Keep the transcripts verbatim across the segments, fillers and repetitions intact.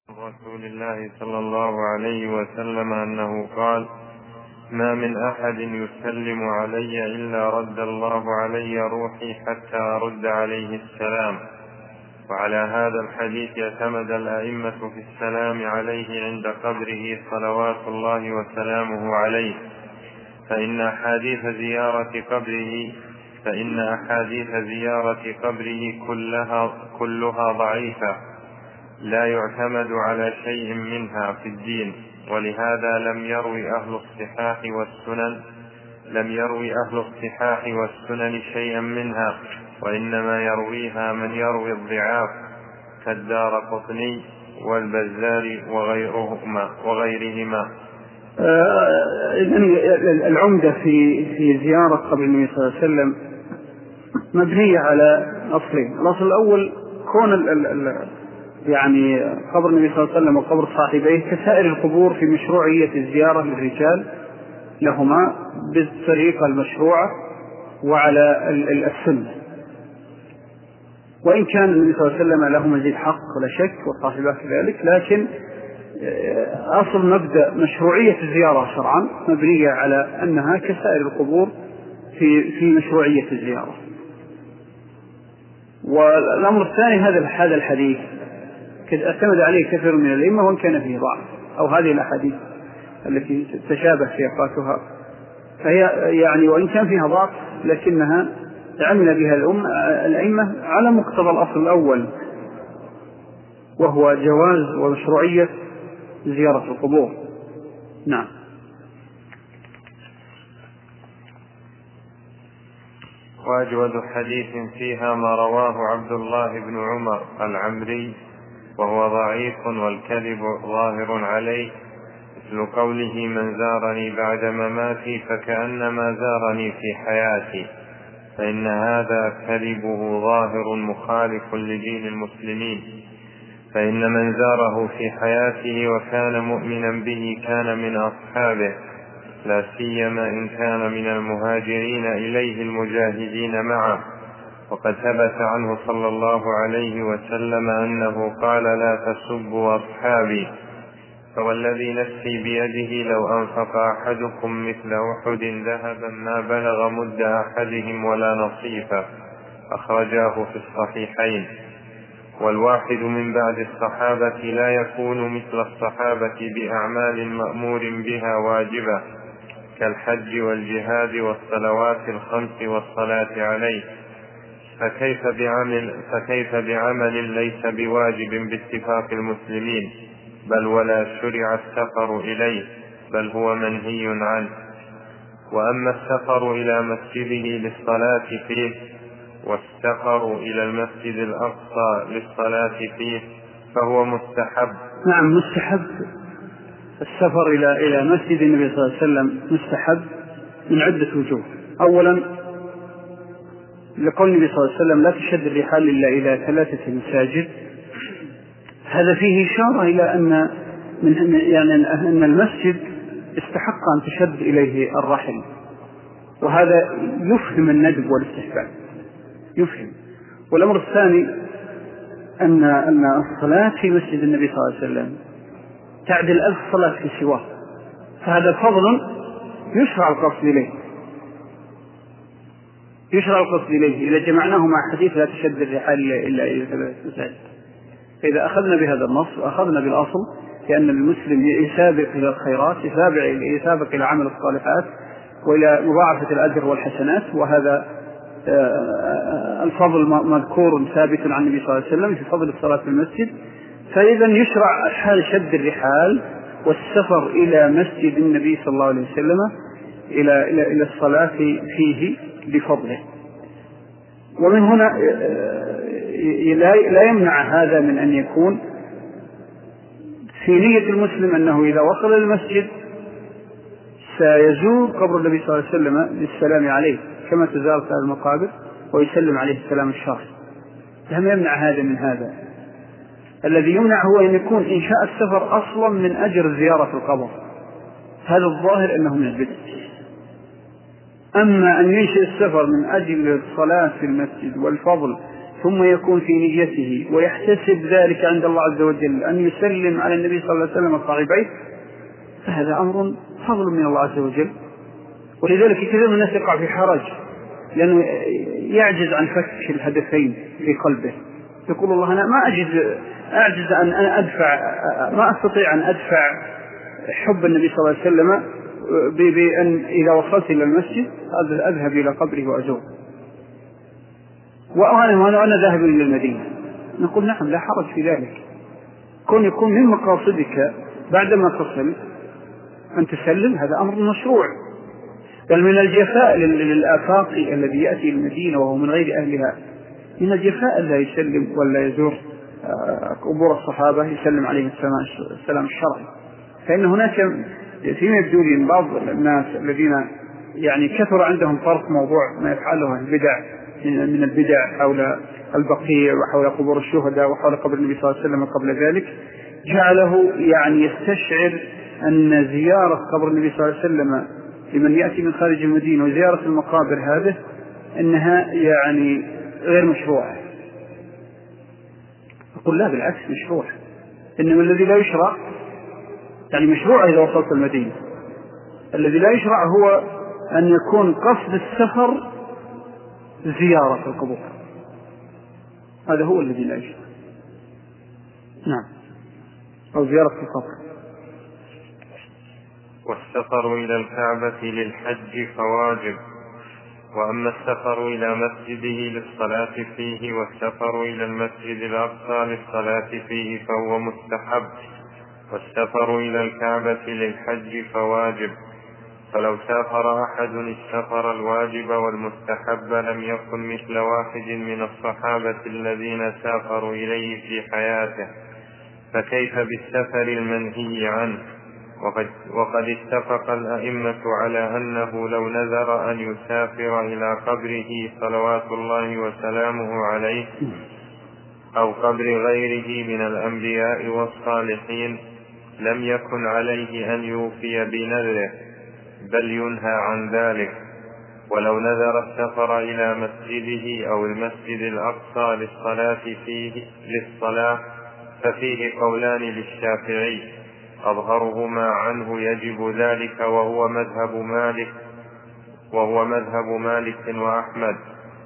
رسول الله صلى الله عليه وسلم أنه قال: ما من أحد يسلم علي إلا رد الله علي روحي حتى أرد عليه السلام. وعلى هذا الحديث اعتمد الأئمة في السلام عليه عند قبره صلوات الله وسلامه عليه، فإن أحاديث زيارة قبره فإن أحاديث زيارة قبره كلها كلها ضعيفة لا يعتمد على شيء منها في الدين، ولهذا لم يروي أهل الصحاح والسنن لم يروي أهل الصحاح والسنن شيئا منها، وإنما يرويها من يروي الضعاف كالدارقطني والبزار وغيرهما وغيرهما. العمدة في في زيارة قبر النبي صلى الله عليه وسلم مبنية على أصلين. الأصل الأول كون ال ال يعني قبر النبي صلى الله عليه وسلم وقبر صاحبيه كسائر القبور في مشروعية الزيارة للرجال لهما بالطريقة المشروعة وعلى السنة، وإن كان النبي صلى الله عليه وسلم له مزيد حق ولا شك وصاحبه كذلك، لكن أصل مبدأ مشروعية الزيارة شرعا مبنية على أنها كسائر القبور في في مشروعية الزيارة. والأمر الثاني هذا هذا الحديث اعتمد عليه كثير من الأئمة وإن كان فيه ضعف، أو هذه الأحاديث التي تشابه سياقاتها فهي يعني وإن كان فيها ضعف لكنها عمل بها الأئمة على مقتضى الأصل الأول، وهو جواز ومشروعية زيارة القبور. نعم. وأجود حديث فيها ما رواه عبد الله بن عمر العمري وهو ضعيف والكذب ظاهر عليه، مثل قوله: من زارني بعد مماتي فكأنما زارني في حياتي، فإن هذا كذبه ظاهر مخالف لدين المسلمين، فإن من زاره في حياته وكان مؤمنا به كان من أصحابه، لا سيما إن كان من المهاجرين إليه المجاهدين معه. وقد ثبت عنه صلى الله عليه وسلم أنه قال: لا تسبوا أصحابي، فوالذي نفسي بيده لو أنفق أحدكم مثل أحد ذهبا ما بلغ مد أحدهم ولا نصيفا، أخرجاه في الصحيحين. والواحد من بعد الصحابة لا يكون مثل الصحابة بأعمال مأمور بها واجبة كالحج والجهاد والصلوات الخمس والصلاة عليه، فكيف بعمل, فكيف بعمل ليس بواجب باتفاق المسلمين، بل ولا شرع السفر إليه، بل هو منهي عنه. وأما السفر إلى مسجده للصلاة فيه والسفر إلى المسجد الأقصى للصلاة فيه فهو مستحب. نعم مستحب. السفر إلى إلى مسجد النبي صلى الله عليه وسلم مستحب من عدة وجوه. أولا لقول النبي صلى الله عليه وسلم: لا تشد الرحال إلا إلى ثلاثة مساجد. هذا فيه إشارة إلى أن من يعني أن المسجد استحق أن تشد إليه الرحل، وهذا يفهم الندب والاستحباب يفهم. والأمر الثاني أن أن الصلاة في مسجد النبي صلى الله عليه وسلم تعدل ألف صلاة في سواه، فهذا فضل يشرع القصد إليه يشرع القصد إليه إذا جمعناه مع حديث لا تشد الرحال إلا إلى ثلاثة مساجد. فإذا أخذنا بهذا النص وأخذنا بالأصل لأن المسلم يسابق إلى الخيرات، يسابق إلى عمل الصالحات وإلى مضاعفة الأجر والحسنات، وهذا الفضل مذكور ثابت عن النبي صلى الله عليه وسلم في فضل الصلاة في المسجد. فإذا يشرع حال شد الرحال والسفر إلى مسجد النبي صلى الله عليه وسلم إلى إلى إلى الصلاة فيه بفضله. ومن هنا لا يمنع هذا من أن يكون في نية المسلم أنه إذا وصل المسجد سيزور قبر النبي صلى الله عليه وسلم للسلام عليه كما تزار سائر المقابر ويسلم عليه السلام الشرعي. لم يمنع هذا من هذا. الذي يمنع هو أن يكون إنشاء السفر أصلا من أجر زيارة القبر، هذا الظاهر أنه من البدع. أما أن ينشئ السفر من أجل الصلاة في المسجد والفضل ثم يكون في نيته ويحتسب ذلك عند الله عز وجل أن يسلم على النبي صلى الله عليه وسلم صاحبيه، فهذا أمر فضل من الله عز وجل. ولذلك كثير من الناس يقع في حرج لأنه يعجز عن فك الهدفين في قلبه، يقول الله أنا ما أجد أعجز أن أنا أدفع، ما أستطيع أن أدفع حب النبي صلى الله عليه وسلم بأن إذا وصلت إلى المسجد أذهب إلى قبره وأزور، وأنا وأنا ذاهب إلى المدينة. نقول نعم لا حرج في ذلك، كون يكون من مقاصدك بعدما تصل أن تسلم، هذا أمر مشروع. بل من الجفاء للآفاقي الذي يأتي المدينة وهو من غير أهلها، من الجفاء لا يسلم ولا يزور قبور الصحابة يسلم عليهم السلام الشرعي. فإن هناك فيما يبدو لي من بعض الناس الذين يعني كثر عندهم فرق موضوع ما يفعله البدع من البدع حول البقيع وحول قبور الشهداء وحول قبر النبي صلى الله عليه وسلم قبل ذلك، جعله يعني يستشعر أن زيارة قبر النبي صلى الله عليه وسلم لمن يأتي من خارج المدينة وزيارة المقابر هذه أنها يعني غير مشروعة. أقول لا، بالعكس مشروع. إنما الذي لا يشرع يعني مشروع إذا وصلت المدينة، الذي لا يشرع هو أن يكون قصد السفر زيارة القبور، هذا هو الذي لا يشرع. نعم، أو زيارة القبر. والسفر إلى الكعبة للحج فواجب، وأما السفر إلى مسجده للصلاة فيه والسفر إلى المسجد الأقصى للصلاة فيه فهو مستحب، والسفر إلى الكعبة للحج فواجب. فلو سافر أحد السفر الواجب والمستحب لم يكن مثل واحد من الصحابة الذين سافروا إليه في حياته، فكيف بالسفر المنهي عنه؟ وقد, وقد اتفق الأئمة على أنه لو نذر أن يسافر إلى قبره صلوات الله وسلامه عليه أو قبر غيره من الأنبياء والصالحين لم يكن عليه أن يوفي بنذره، بل ينهى عن ذلك. ولو نذر السفر إلى مسجده أو المسجد الأقصى للصلاة فيه للصلاة ففيه قولان للشافعي، أظهرهما عنه يجب ذلك وهو مذهب مالك وهو مذهب مالك وأحمد،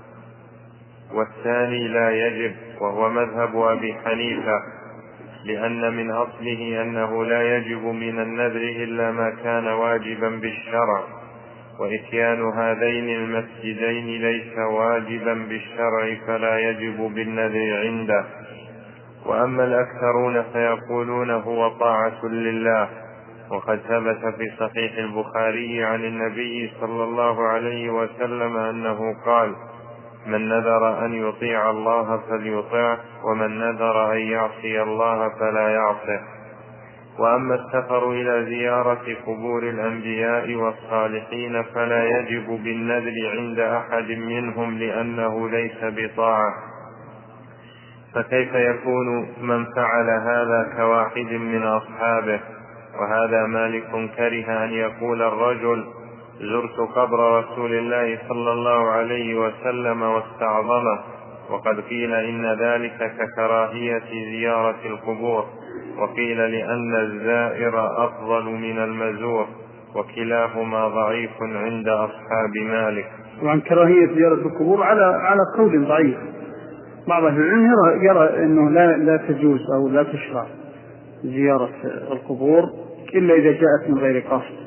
والثاني لا يجب وهو مذهب أبي حنيفة، لأن من أصله أنه لا يجب من النذر إلا ما كان واجبا بالشرع، وإتيان هذين المسجدين ليس واجبا بالشرع فلا يجب بالنذر عنده. وأما الأكثرون فيقولون هو طاعة لله، وقد ثبت في صحيح البخاري عن النبي صلى الله عليه وسلم أنه قال: من نذر أن يطيع الله فليطيعه، ومن نذر أن يعصي الله فلا يعصه. وأما السفر إلى زيارة قبور الأنبياء والصالحين فلا يجب بالنذر عند أحد منهم لأنه ليس بطاعة، فكيف يكون من فعل هذا كواحد من أصحابه؟ وهذا مالك كره أن يقول الرجل: زرت قبر رسول الله صلى الله عليه وسلم واستعظمه، وقد قيل إن ذلك ككراهية زيارة القبور، وقيل لأن الزائر أفضل من المزور، وكلاهما ضعيف عند أصحاب مالك. وعن كراهية زيارة القبور على على قول ضعيف. بعض أهل العلم يرى, يرى أنه لا, لا تجوز أو لا تشرع زيارة القبور إلا إذا جاءت من غير قصد.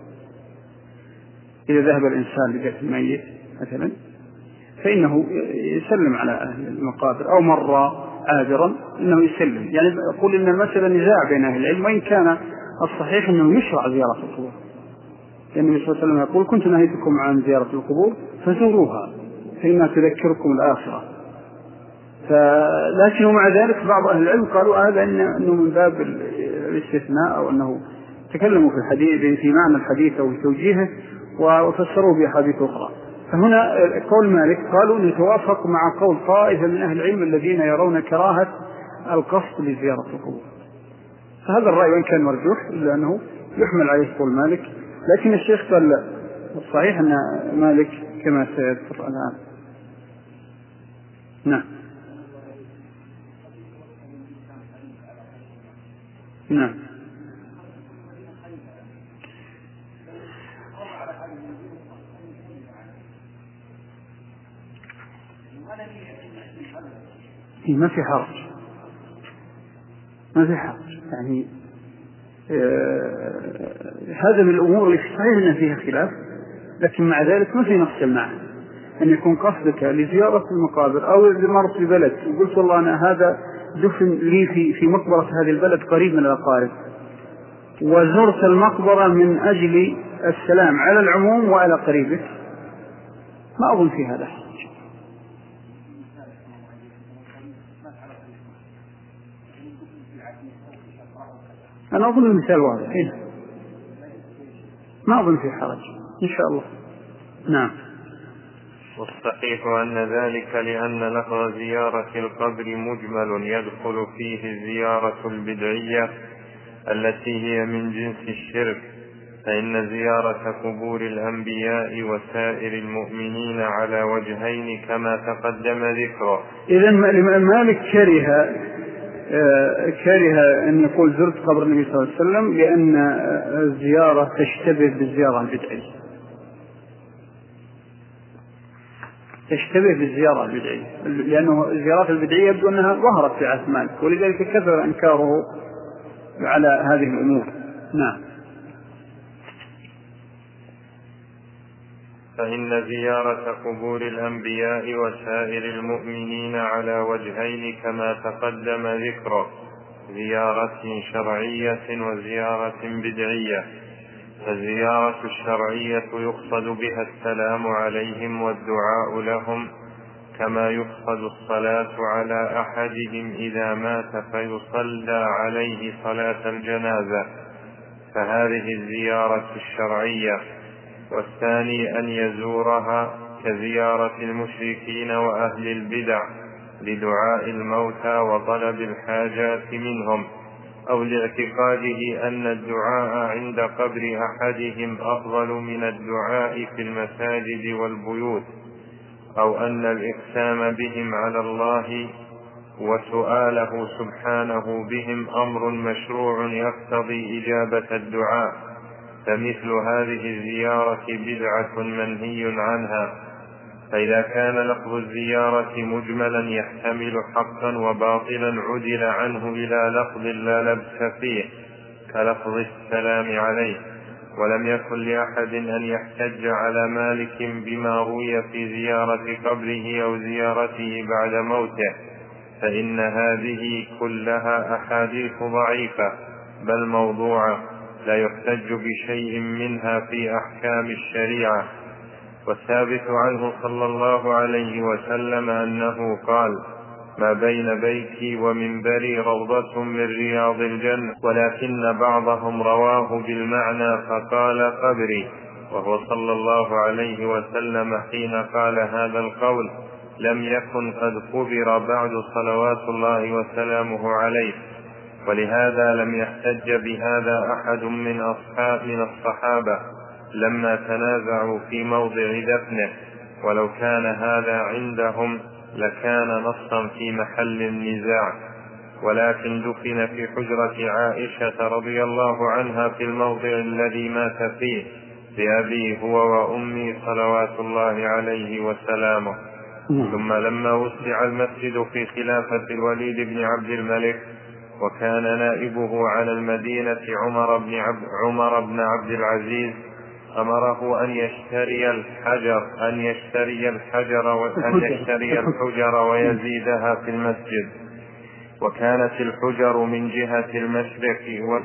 إذا ذهب الإنسان لبيت الميت مثلا فإنه يسلم على أهل المقابر، أو مر عابرا إنه يسلم. يعني يقول إن المسألة نزاع بين أهل العلم، وإن كان الصحيح أنه يشرع زيارة القبور، لأن النبي صلى الله عليه وسلم يقول: كنت نهيتكم عن زيارة القبور فزوروها فإنها تذكركم الآخرة. لكن مع ذلك بعض أهل العلم قالوا هذا إنه من باب الاستثناء، أو أنه تكلموا في الحديث في معنى الحديث أو توجيهه وفسروه بأحاديث أخرى. فهنا قول مالك قالوا نتوافق مع قول طائفة من أهل العلم الذين يرون كراهة القصد لزيارة القبور. فهذا الرأي وإن كان مرجوح إلا أنه يحمل عليه قول مالك، لكن الشيخ قال لا، الصحيح أن مالك كما سيذكر الآن. نعم. نعم. ما في حرج، ما في حرج يعني آه هذا من الأمور اللي صحيح أن فيها خلاف، لكن مع ذلك ما في نقص المعنى أن يكون قصدك لزيارة المقابر أو لمرض في بلد وقلت والله أنا هذا دفن لي في في مقبرة هذه البلد قريب من الأقارب، وزرت المقبرة من أجل السلام على العموم وعلى قريبك، ما أظن في هذا حرج. أنا أظن المثال واضح، ما أظن في حرج إن شاء الله. نعم. والصحيح أن ذلك لأن لفظ زيارة القبر مجمل يدخل فيه الزيارة البدعية التي هي من جنس الشرك، فإن زيارة قبور الأنبياء وسائر المؤمنين على وجهين كما تقدم ذكره. إذن مالك كره كره أن نقول زرت قبر النبي صلى الله عليه وسلم لأن الزيارة تشتبه بالزيارة البدعية، تشتبه بالزيارة البدعية، لأنه الزيارات البدعية يبدو أنها ظهرت في عهد مالك، ولذلك كثر إنكاره على هذه الأمور. نعم. فإن زيارة قبور الأنبياء وسائر المؤمنين على وجهين كما تقدم ذكره، زيارة شرعية وزيارة بدعية. فالزيارة الشرعية يقصد بها السلام عليهم والدعاء لهم، كما يقصد الصلاة على أحدهم إذا مات فيصلى عليه صلاة الجنازة، فهذه الزيارة الشرعية. والثاني أن يزورها كزيارة المشركين وأهل البدع لدعاء الموتى وطلب الحاجات منهم، أو لاعتقاده أن الدعاء عند قبر أحدهم أفضل من الدعاء في المساجد والبيوت، أو أن الإقسام بهم على الله وسؤاله سبحانه بهم أمر مشروع يقتضي إجابة الدعاء، فمثل هذه الزيارة بدعة منهي عنها. فإذا كان لفظ الزيارة مجملا يحتمل حقا وباطلا عدل عنه إلى لفظ لا لبس فيه كلفظ السلام عليه، ولم يكن لأحد أن يحتج على مالك بما روي في زيارة قبره أو زيارته بعد موته، فإن هذه كلها أحاديث ضعيفة بل موضوعة لا يحتج بشيء منها في أحكام الشريعة. والثابت عنه صلى الله عليه وسلم أنه قال: ما بين بيتي ومنبري روضة من رياض الجنة، ولكن بعضهم رواه بالمعنى فقال قبري، وهو صلى الله عليه وسلم حين قال هذا القول لم يكن قد قبر بعد صلوات الله وسلامه عليه، ولهذا لم يحتج بهذا أحد من أصحاب من الصحابة لما تنازعوا في موضع دفنه، ولو كان هذا عندهم لكان نصا في محل النزاع، ولكن دفن في حجرة عائشة رضي الله عنها في الموضع الذي مات فيه بأبي هو وأمي صلوات الله عليه وسلامه. ثم لما وسع المسجد في خلافة الوليد بن عبد الملك وكان نائبه على المدينة عمر بن عبد, عمر بن عبد العزيز أمره أن يشتري الحجر أن يشتري الحجر وأن يشتري الحجر ويزيدها في المسجد، وكانت الحجر من جهة المشرق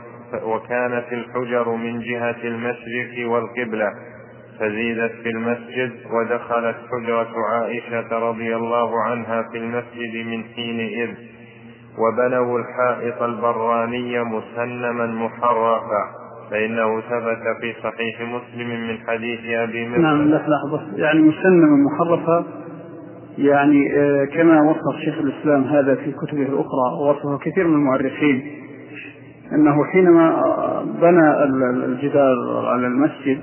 وكانت الحجر من جهة المشرق والقبلة، فزيدت في المسجد، ودخلت حجرة عائشة رضي الله عنها في المسجد من حينئذ، وبنوا الحائط البراني مسنما محرقا، فإنه ثبت في صحيح مسلم من حديث أبي مسلم. نعم لحظة، يعني مسنما محرقا، يعني كما وصف شيخ الإسلام هذا في كتبه الأخرى ووصفه كثير من المؤرخين أنه حينما بنى الجدار على المسجد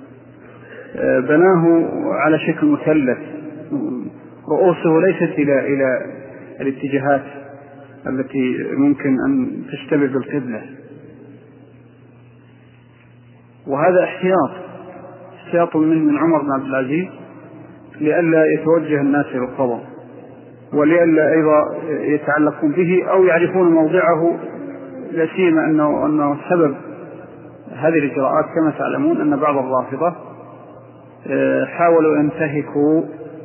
بناه على شكل مثلث، رؤوسه ليست إلى إلى الاتجاهات التي ممكن أن تشتبه بالقبلة. وهذا احتياط احتياط من من عمر بن عبد العزيز لئلا يتوجه الناس إلى القبر، ولئلا أيضا يتعلقون به أو يعرفون موضعه، لا سيما أنه أنه سبب هذه الإجراءات كما تعلمون أن بعض الرافضة حاولوا أن ينتهكوا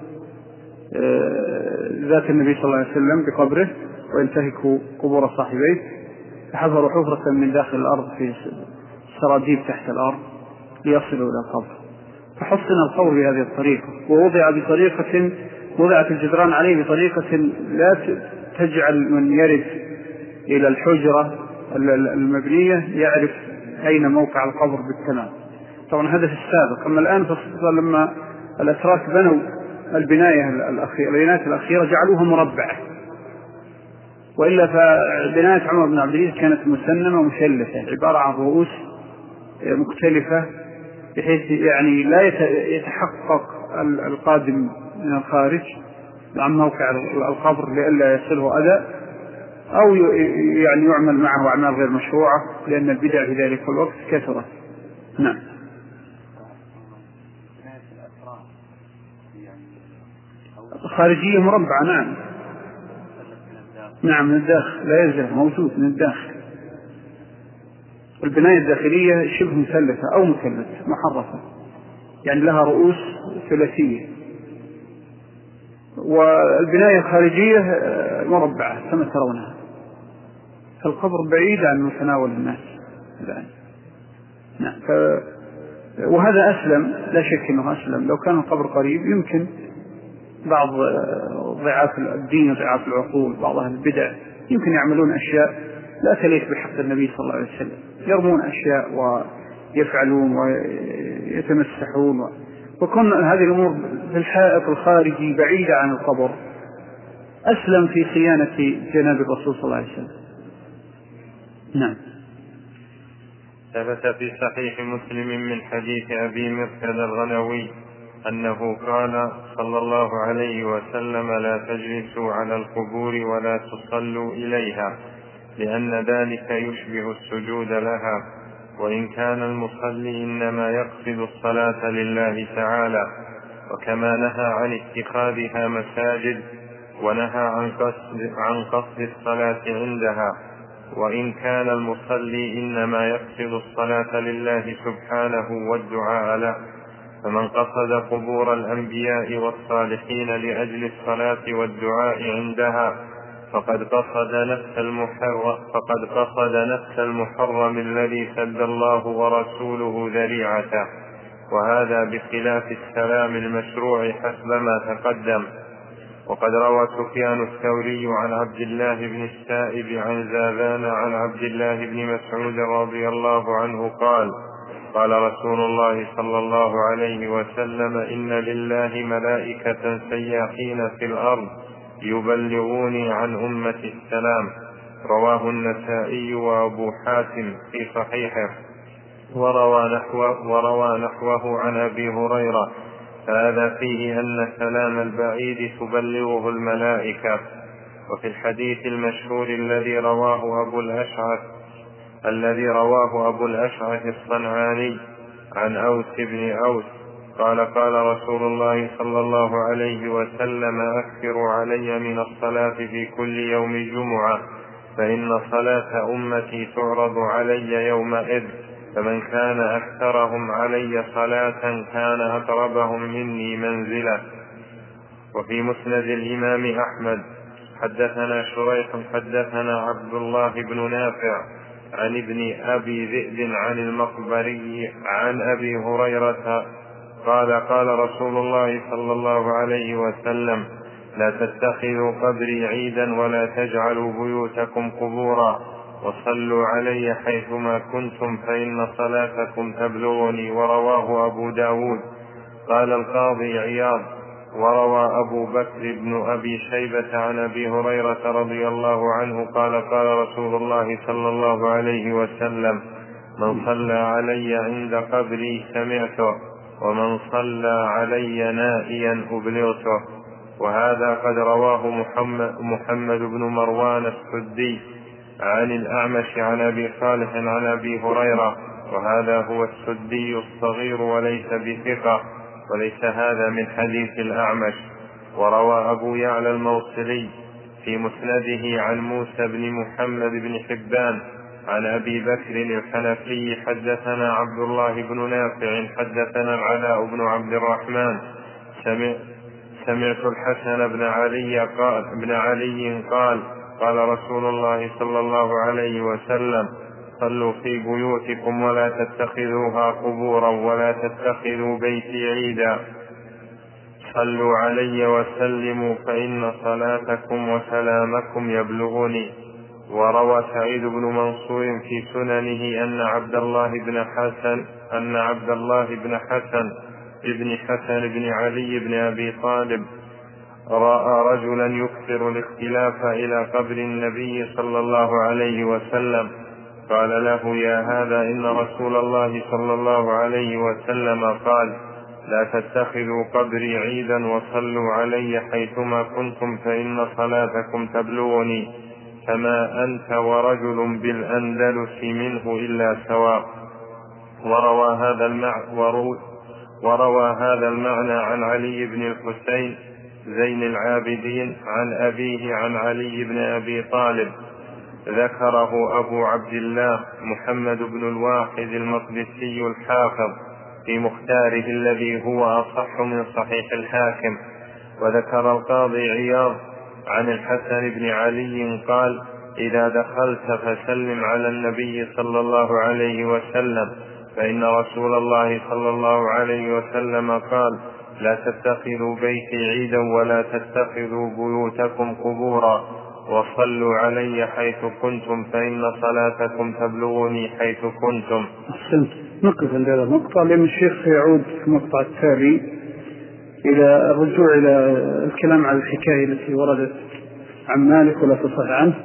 ذات النبي صلى الله عليه وسلم بقبره وينتهكوا قبور صاحبيه، فحفروا حفرة من داخل الأرض في سراديب تحت الأرض ليصلوا إلى القبر، فحصن القبر بهذه الطريقة، ووضع بطريقة وضعت الجدران عليه بطريقة لا تجعل من يرد إلى الحجرة المبنية يعرف أين موقع القبر بالتمام. طبعا هذا في السابق. أما الآن لما الأتراك بنوا البناية الأخيرة البنايات الأخيرة جعلوها مربعة، وإلا فبناية عمر بن عبد العزيز كانت مسنمة مثلثة عبارة عن رؤوس مختلفة، بحيث يعني لا يتحقق القادم من الخارج عن موقع القبر لئلا يصله أذى أو يعني يعمل معه أعمال غير مشروعة، لأن البدع في ذلك الوقت كثرت. نعم. خارجية مربعة. نعم نعم من الداخل لا يزال موجود من الداخل. البناية الداخلية شبه مثلثة أو مثلثة محرفة، يعني لها رؤوس ثلاثية، والبناية الخارجية مربعة كما ترونها. فالقبر بعيد عن متناول الناس الآن. نعم. ف... وهذا أسلم، لا شك أنه أسلم. لو كان القبر قريب يمكن بعض ضعاف الدين وضعاف العقول بعض أهل البدع يمكن يعملون أشياء لا تليق بحق النبي صلى الله عليه وسلم، يرمون أشياء ويفعلون ويتمسحون و... وكن هذه الأمور في الحائط الخارجي بعيدة عن القبر أسلم في صيانة جناب الرسول صلى الله عليه وسلم. نعم. ثبت في صحيح مسلم من حديث أبي مرثد الغنوي أنه قال صلى الله عليه وسلم: لا تجلسوا على القبور ولا تصلوا إليها، لأن ذلك يشبه السجود لها، وإن كان المصلي إنما يقصد الصلاة لله تعالى، وكما نهى عن اتخاذها مساجد ونهى عن قصد, عن قصد الصلاة عندها، وإن كان المصلي إنما يقصد الصلاة لله سبحانه والدعاء له، فمن قصد قبور الأنبياء والصالحين لأجل الصلاة والدعاء عندها فقد قصد نفس المحرم فقد قصد نفس المحرم الذي سد الله ورسوله ذريعته، وهذا بخلاف السلام المشروع حسب ما تقدم. وقد روى سفيان الثوري عن عبد الله بن السائب عن زاذان عن عبد الله بن مسعود رضي الله عنه قال: قال رسول الله صلى الله عليه وسلم: إن لله ملائكة سياحين في الأرض يبلغوني عن أمة السلام. رواه النسائي وأبو حاتم في صحيحه، وروى نحوه, وروى نحوه عن أبي هريرة، فهذا فيه أن سلام البعيد تبلغه الملائكة. وفي الحديث المشهور الذي رواه أبو الأشعث الذي رواه أبو الأشعث الصنعاني عن أوس بن أوس قال: قال رسول الله صلى الله عليه وسلم: أكثروا علي من الصلاة في كل يوم جمعة، فإن صلاة أمتي تعرض علي يومئذ، فمن كان أكثرهم علي صلاة كان أقربهم مني منزلة. وفي مسند الإمام أحمد حدثنا شريح حدثنا عبد الله بن نافع عن ابن أبي ذئب عن المقبري عن أبي هريرة قال: قال رسول الله صلى الله عليه وسلم: لا تتخذوا قبري عيدا ولا تجعلوا بيوتكم قبورا، وصلوا علي حيثما كنتم فإن صلاتكم تبلغني. ورواه أبو داود. قال القاضي عياض: وروى أبو بكر بن أبي شيبة عن أبي هريرة رضي الله عنه قال: قال رسول الله صلى الله عليه وسلم: من صلى علي عند قبري سمعته، ومن صلى علي نائيا أبلغته. وهذا قد رواه محمد, محمد بن مروان السدي عن الأعمش عن أبي صالح عن أبي هريرة، وهذا هو السدي الصغير وليس بثقة، وليس هذا من حديث الأعمش. وروى أبو يعلى الموصلي في مسنده عن موسى بن محمد بن حبان عن أبي بكر الحنفي حدثنا عبد الله بن نافع حدثنا العلاء بن عبد الرحمن سمع سمعت الحسن بن علي قال, بن علي قال قال رسول الله صلى الله عليه وسلم: صلوا في بيوتكم ولا تتخذوها قبورا ولا تتخذوا بيتي عيدا، صلوا علي وسلموا فإن صلاتكم وسلامكم يبلغني. وروى سعيد بن منصور في سننه أن عبد الله بن حسن أن عبد الله بن حسن ابن حسن بن علي بن أبي طالب رأى رجلا يكثر الاختلاف إلى قبر النبي صلى الله عليه وسلم، قال له: يا هذا إن رسول الله صلى الله عليه وسلم قال: لا تتخذوا قبري عيدا وصلوا علي حيثما كنتم فإن صلاتكم تبلغني، فما أنت ورجل بالأندلس منه إلا سواء. وروى هذا المعنى وروى هذا المعنى عن علي بن الحسين زين العابدين عن أبيه عن علي بن أبي طالب، ذكره أبو عبد الله محمد بن الواحد المقدسي الحافظ في مختاره الذي هو أصح من صحيح الحاكم. وذكر القاضي عياض عن الحسن بن علي قال: إذا دخلت فسلم على النبي صلى الله عليه وسلم، فإن رسول الله صلى الله عليه وسلم قال: لا تتخذوا بيتي عيدا ولا تتخذوا بيوتكم قبورا، وصلوا علي حيث كنتم فإن صلاتكم تبلغني حيث كنتم. أحسنت. نقف عند هذا المقطع لأن الشيخ يعود في المقطع التالي إلى الرجوع إلى الكلام على الحكاية التي وردت عن مالك ولا تصح عنه.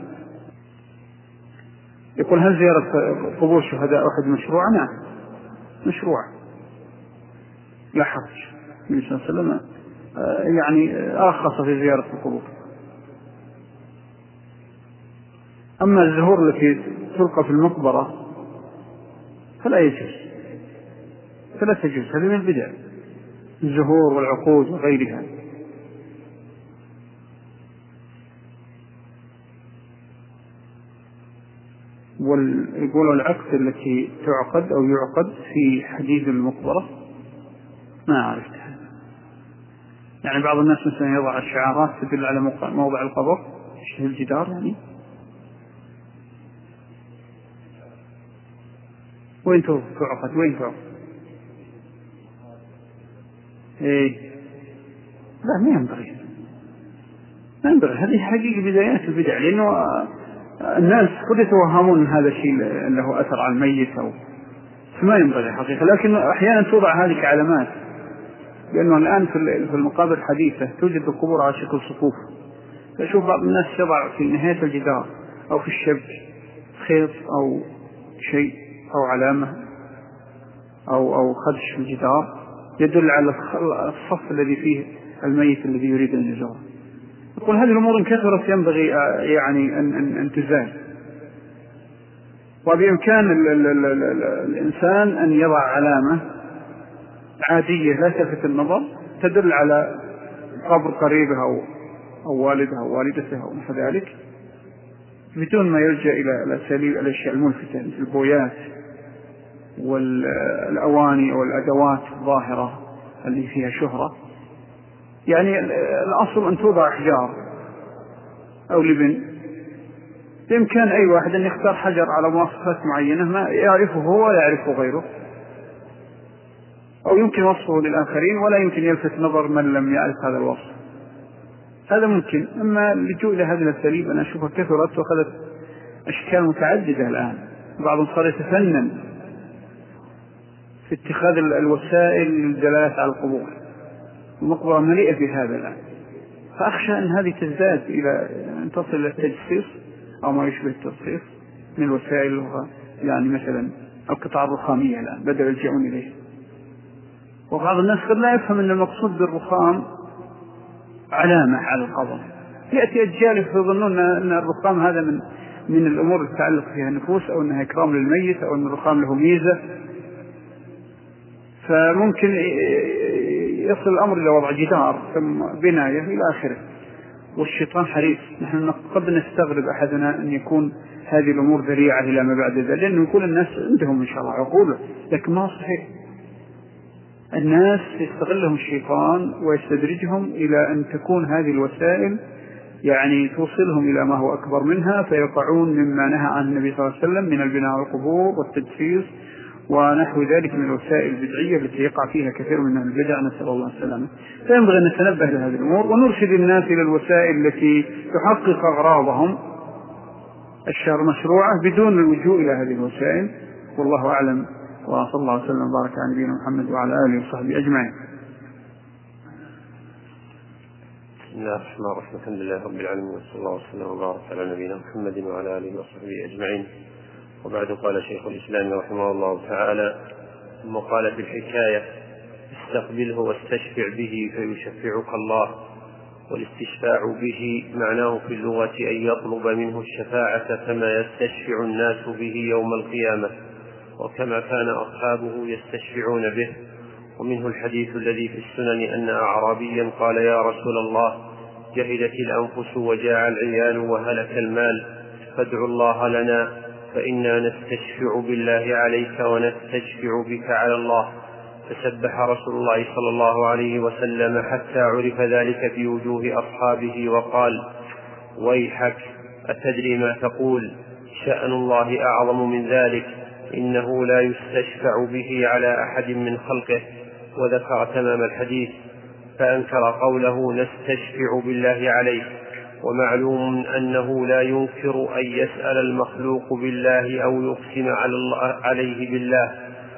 يقول: هل زيارة قبور شهداء أحد مشروعة؟ نعم مشروعة، لا حرج. النبي صلى الله عليه وسلم يعني أرخص في زيارة القبور. أما الزهور التي تلقى في المقبرة فلا يجوز، فلا تجوز، هذه من البدع، الزهور والعقود وغيرها. ويقولوا العقد التي تعقد أو يعقد في حديد المقبرة ما عرفتها. يعني بعض الناس مثلا يضع الشعارات تدل على موضع القبر في الجدار، يعني وين تعقد؟ وين تعقد؟ إيه لا، ما ينبغي، ما ينبغي. هذه حقيقة بدايات البدع، لأنه الناس قد يتوهمون هذا الشيء له أثر على الميت أو ما ينبغي حقيقة. لكن أحيانا توضع هذه كعلامات، لأنه الآن في المقابر الحديثة توجد القبور على شكل صفوف، فشوف بعض الناس يضع في نهاية الجدار أو في الشبك خيط أو شيء أو علامة أو أو خدش في الجدار يدل على الصف الذي فيه الميت الذي يريد أن يزوره. يقول هذه الأمور كثرت ينبغي يعني أن, أن, أن تزال، وبإمكان ال ال ال ال ال الإنسان أن يضع علامة عادية لا تلفت النظر تدل على قبر قريبه أو, أو والده أو والدته أو نحو ذلك، بدون ما يلجأ إلى الأساليب الأشياء الملفتة مثل البويات والأواني أو الأدوات الظاهرة اللي فيها شهرة. يعني الأصل أن توضع أحجار أو لبن، بإمكان أي واحد أن يختار حجر على مواصفات معينة ما يعرفه هو ولا يعرفه غيره، أو يمكن وصفه للآخرين ولا يمكن يلفت نظر من لم يعرف هذا الوصف. هذا ممكن. أما اللجوء إلى هذه الأساليب أنا أشوفها كثرت وأخذت أشكال متعددة الآن. بعضهم صار يتفنن في اتخاذ الوسائل للدلالة على القبور، المقبرة مليئة بهذا الآن، فأخشى أن هذه تزداد إلى أن تصل إلى التجسيس أو ما يشبه التجسيس من الوسائل، يعني مثلا القطع الرخامية الآن بدأوا يلجؤون إليه. وبعض الناس قد لا يفهم أن المقصود بالرخام علامة على القبر. يأتي أجيال فيظنون أن الرخام هذا من من الأمور التعلق فيها النفوس، أو أنها إكرام للميت، أو أن الرخام له ميزة، فممكن يصل الأمر إلى وضع جدار ثم بناية إلى آخره. والشيطان حريص. نحن قد نستغرب أحدنا أن يكون هذه الأمور ذريعة إلى ما بعد ذلك، لأنه يكون الناس عندهم إن شاء الله عقوله، لكن ما صحيح. الناس يستغلهم الشيطان ويستدرجهم إلى أن تكون هذه الوسائل يعني توصلهم إلى ما هو أكبر منها، فيقعون مما نهى عن النبي صلى الله عليه وسلم من البناء على القبور والتجسيس ونحو ذلك من الوسائل البدعية التي يقع فيها كثير من البدع، نسأل الله السلامة. فينبغي أن نتنبه لهذه الأمور ونرشد الناس إلى الوسائل التي تحقق أغراضهم الشرع مشروعة بدون اللجوء إلى هذه الوسائل. والله أعلم، وصلى الله عليه وسلم وبارك على نبينا محمد وعلى آله وصحبه أجمعين. بسم الله الرحمن الرحيم، الحمد لله رب العالمين، وصلى الله وسلم وبارك على نبينا محمد وعلى آله وصحبه أجمعين. وبعد، قال شيخ الإسلام رحمه الله تعالى: ثم قال في الحكاية: استقبله واستشفع به فيشفعك الله. والاستشفاع به معناه في اللغة أن يطلب منه الشفاعة كما يستشفع الناس به يوم القيامة، وكما كان أصحابه يستشفعون به. ومنه الحديث الذي في السنن أن أعرابيا قال: يا رسول الله، جهدت الأنفس وجاع العيال وهلك المال، فادع الله لنا فإنا نستشفع بالله عليك ونستشفع بك على الله. فسبح رسول الله صلى الله عليه وسلم حتى عرف ذلك في وجوه أصحابه وقال: ويحك، أتدري ما تقول؟ شأن الله أعظم من ذلك، إنه لا يستشفع به على أحد من خلقه. وذكر تمام الحديث، فأنكر قوله نستشفع بالله عليه. ومعلوم أنه لا ينكر أن يسأل المخلوق بالله أو يقسم عليه بالله،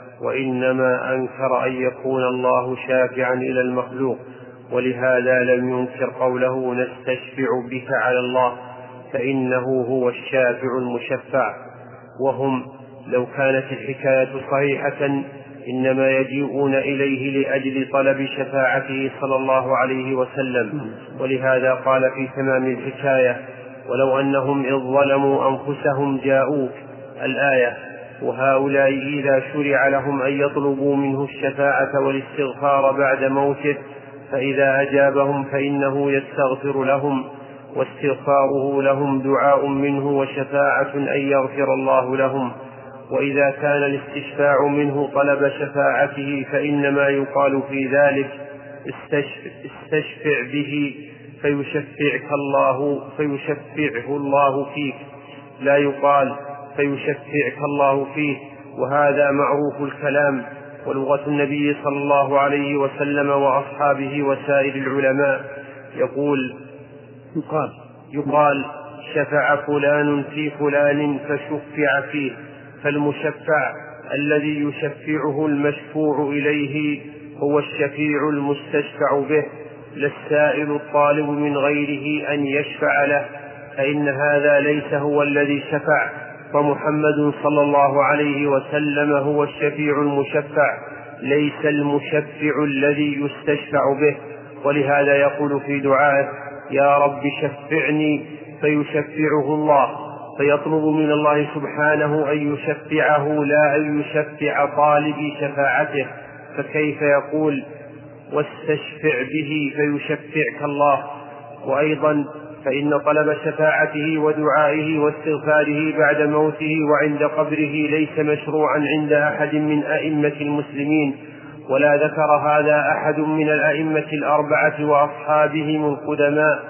وإنما أنكر أن يكون الله شافعا إلى المخلوق، ولهذا لم ينكر قوله نستشفع بك على الله، فإنه هو الشافع المشفع. وهم لو كانت الحكاية صحيحة إنما يجيئون إليه لأجل طلب شفاعته صلى الله عليه وسلم، ولهذا قال في تمام الحكاية: ولو أنهم إذ ظلموا أنفسهم جاءوك، الآية. وهؤلاء إذا شرع لهم أن يطلبوا منه الشفاعة والاستغفار بعد موته، فإذا أجابهم فإنه يستغفر لهم، واستغفاره لهم دعاء منه وشفاعة أن يغفر الله لهم. وإذا كان الاستشفاع منه طلب شفاعته فإنما يقال في ذلك استشفع به فيشفعك الله فيشفعه الله فيك، لا يقال فيشفعك الله فيه. وهذا معروف الكلام ولغة النبي صلى الله عليه وسلم وأصحابه وسائر العلماء. يقول يقال, يقال شفع فلان في فلان فشفع فيه، فالمشفع الذي يشفعه المشفوع إليه هو الشفيع المستشفع به، للسائل الطالب من غيره أن يشفع له، فإن هذا ليس هو الذي شفع، فمحمد صلى الله عليه وسلم هو الشفيع المشفع، ليس المشفع الذي يستشفع به. ولهذا يقول في دعائه: يا رب شفعني، فيشفعه الله، فيطلب من الله سبحانه أن يشفعه لا أن يشفع طالب شفاعته. فكيف يقول واستشفع به فيشفعك الله؟ وأيضا فإن طلب شفاعته ودعائه واستغفاره بعد موته وعند قبره ليس مشروعا عند أحد من أئمة المسلمين، ولا ذكر هذا أحد من الأئمة الأربعة وأصحابهم القدماء،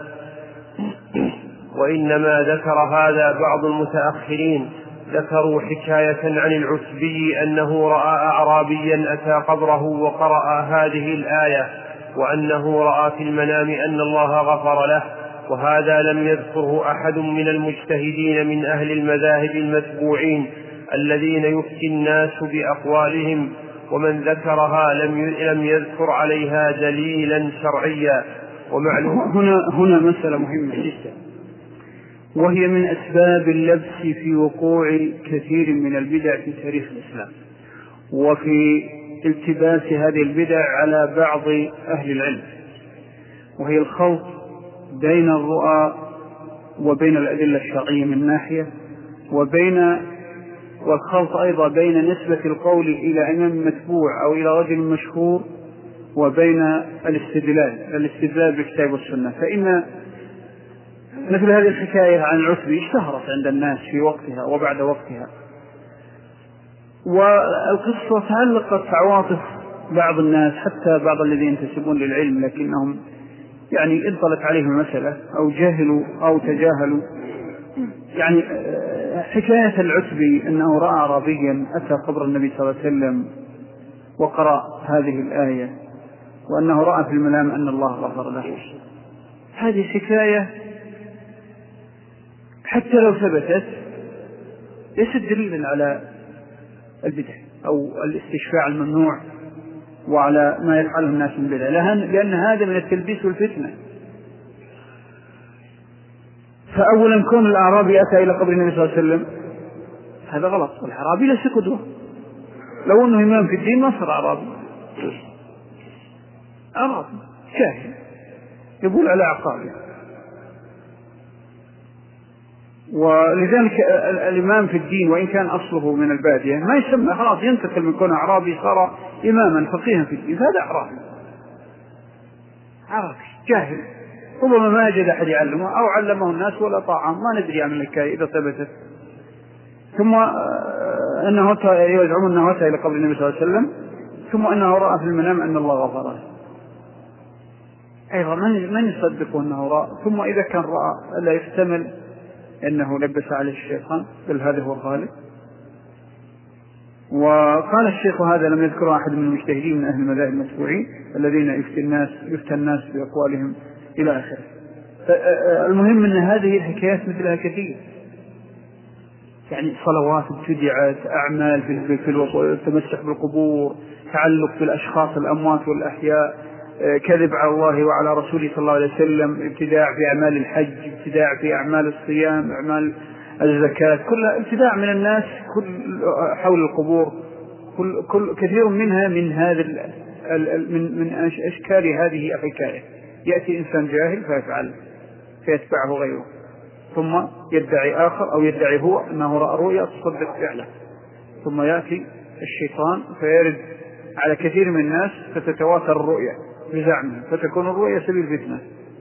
وإنما ذكر هذا بعض المتأخرين. ذكروا حكاية عن العتبي أنه رأى أعرابيا أتى قبره وقرأ هذه الآية، وأنه رأى في المنام أن الله غفر له، وهذا لم يذكره أحد من المجتهدين من أهل المذاهب المتبوعين الذين يفتي الناس بأقوالهم، ومن ذكرها لم يذكر عليها دليلا شرعيا. ومعلوم هنا, هنا مسألة مهمة جدا، وهي من أسباب اللبس في وقوع كثير من البدع في تاريخ الإسلام، وفي التباس هذه البدع على بعض أهل العلم. وهي الخلط بين الرؤى وبين الأدلة الشرعية من ناحية، وبين والخلط أيضا بين نسبة القول إلى إمام متبوع أو إلى رجل مشهور وبين الاستدلال الاستدلال بالكتاب والسنة. فإن مثل هذه الحكاية عن العتبي اشتهرت عند الناس في وقتها وبعد وقتها، والقصة تعلقت عواطف بعض الناس حتى بعض الذين ينتسبون للعلم لكنهم يعني انطلت عليهم المسألة أو جهلوا أو تجاهلوا. يعني حكاية العتبي أنه رأى أعرابيا أتى قبر النبي صلى الله عليه وسلم وقرأ هذه الآية وأنه رأى في المنام أن الله غفر له، هذه حكاية حتى لو ثبتت ليست دليلا على البدع أو الاستشفاع الممنوع وعلى ما يفعله الناس من بدع، لأن هذا من التلبيس والفتنة. فأولا كون الأعرابي أتى إلى قبر النبي صلى الله عليه وسلم هذا غلط، والأعرابي ليس قدوة، لو أنه إمام في الدين ما صار أعرابي، أعرابي جاهل يقول على عقابه. ولذلك الإمام في الدين وإن كان أصله من البادية ما يسمى خلاص ينتقل من كون أعرابي صار إماما فقيها في الدين، فهذا أعرابي أعرابي جاهل ربما ما يجد أحد يعلمه أو علمه الناس ولا طاعة، ما ندري عن الحكاية إذا ثبتت. ثم أنه يزعم أنه أتى إلى قبر النبي صلى الله عليه وسلم ثم أنه رأى في المنام أن الله غفر له، أيضا من يصدقه أنه رأى؟ ثم إذا كان رأى لا يحتمل أنه لبس عليه الشيطان، بل هذا هو الغالب. وقال الشيخ هذا لم يذكره أحد من المجتهدين من أهل المذاهب المتبوعين الذين يفتى الناس يفتى الناس بأقوالهم إلى آخره. المهم أن هذه الحكايات مثلها كثير، يعني صلوات ابتدعت، أعمال في التمسح بالقبور، تعلق بالأشخاص الأموات والأحياء، كذب على الله وعلى رسوله صلى الله عليه وسلم، ابتداع في أعمال الحج، ابتداع في أعمال الصيام، أعمال الزكاة، كلها ابتداع من الناس كل حول القبور، كل كل كثير منها من هذا من من أشكال هذه الحكاية. يأتي إنسان جاهل فيفعل فيتبعه غيره، ثم يدعي آخر أو يدعي هو أنه رأى رؤيا تصدق فعله، ثم يأتي الشيطان فيرد على كثير من الناس فتتواتر الرؤيا بزعمه، فتكون الرؤيا سبيل فتنة،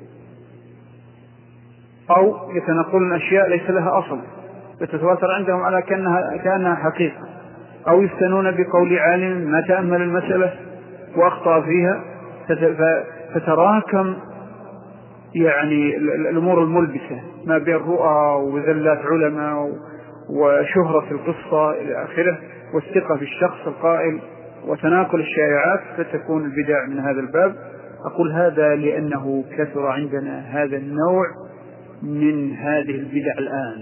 أو يتنقلون أشياء ليس لها أصل فتتواتر عندهم على كأنها, كأنها حقيقة، أو يفتنون بقول عالم ما تأمل المسألة وأخطأ فيها فتراكم يعني الأمور الملبسة ما بين رؤى وذلات علماء وشهرة في القصة إلى آخره، والثقة في الشخص القائل وتناقل الشائعات، فتكون البدع من هذا الباب. أقول هذا لأنه كثر عندنا هذا النوع من هذه البدع الآن،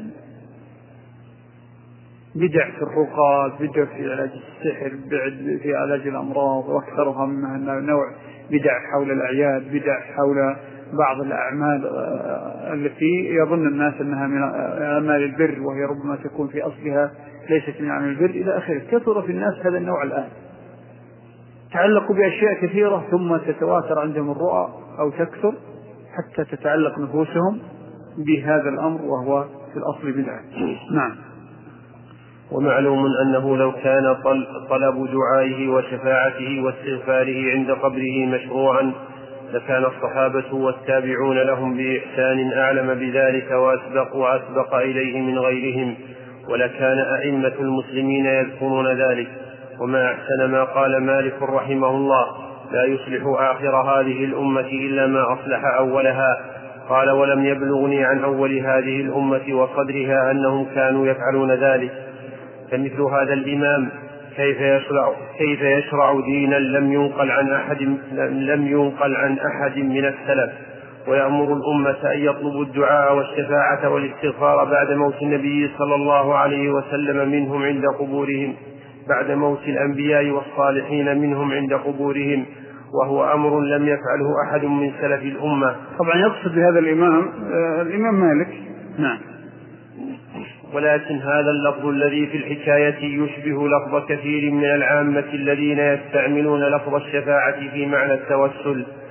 بدع في الرقى، بدع في علاج السحر، بدع في علاج الأمراض، وأكثرها منها نوع بدع حول الأعياد، بدع حول بعض الأعمال التي يظن الناس أنها من أعمال البر وهي ربما تكون في أصلها ليست من أعمال البر إلى آخره. كثر في الناس هذا النوع الآن، تعلقوا بأشياء كثيرة ثم تتواتر عندهم الرؤى أو تكثر حتى تتعلق نفوسهم بهذا الأمر وهو في الأصل بدعة. نعم. ومعلوم أنه لو كان طلب دعائه وشفاعته واستغفاره عند قبره مشروعا لكان الصحابة والتابعون لهم بإحسان أعلم بذلك وأسبق وأسبق إليه من غيرهم، ولكان أئمة المسلمين يذكرون ذلك. وما أحسن ما قال مالك رحمه الله: لا يصلح آخر هذه الأمة إلا ما أصلح أولها. قال: ولم يبلغني عن أول هذه الأمة وصدرها أنهم كانوا يفعلون ذلك. فمثل هذا الإمام كيف يشرع, كيف يشرع دينا لم ينقل عن أحد لم ينقل عن أحد من السلف، ويأمر الأمة أن يطلبوا الدعاء والشفاعة والاستغفار بعد موت النبي صلى الله عليه وسلم منهم عند قبورهم، بعد موت الأنبياء والصالحين منهم عند قبورهم، وهو أمر لم يفعله أحد من سلف الأمة. طبعا يقصد بهذا الإمام آه الإمام مالك. نعم. ولكن هذا اللفظ الذي في الحكاية يشبه لفظ كثير من العامة الذين يستعملون لفظ الشفاعة في معنى التوسل،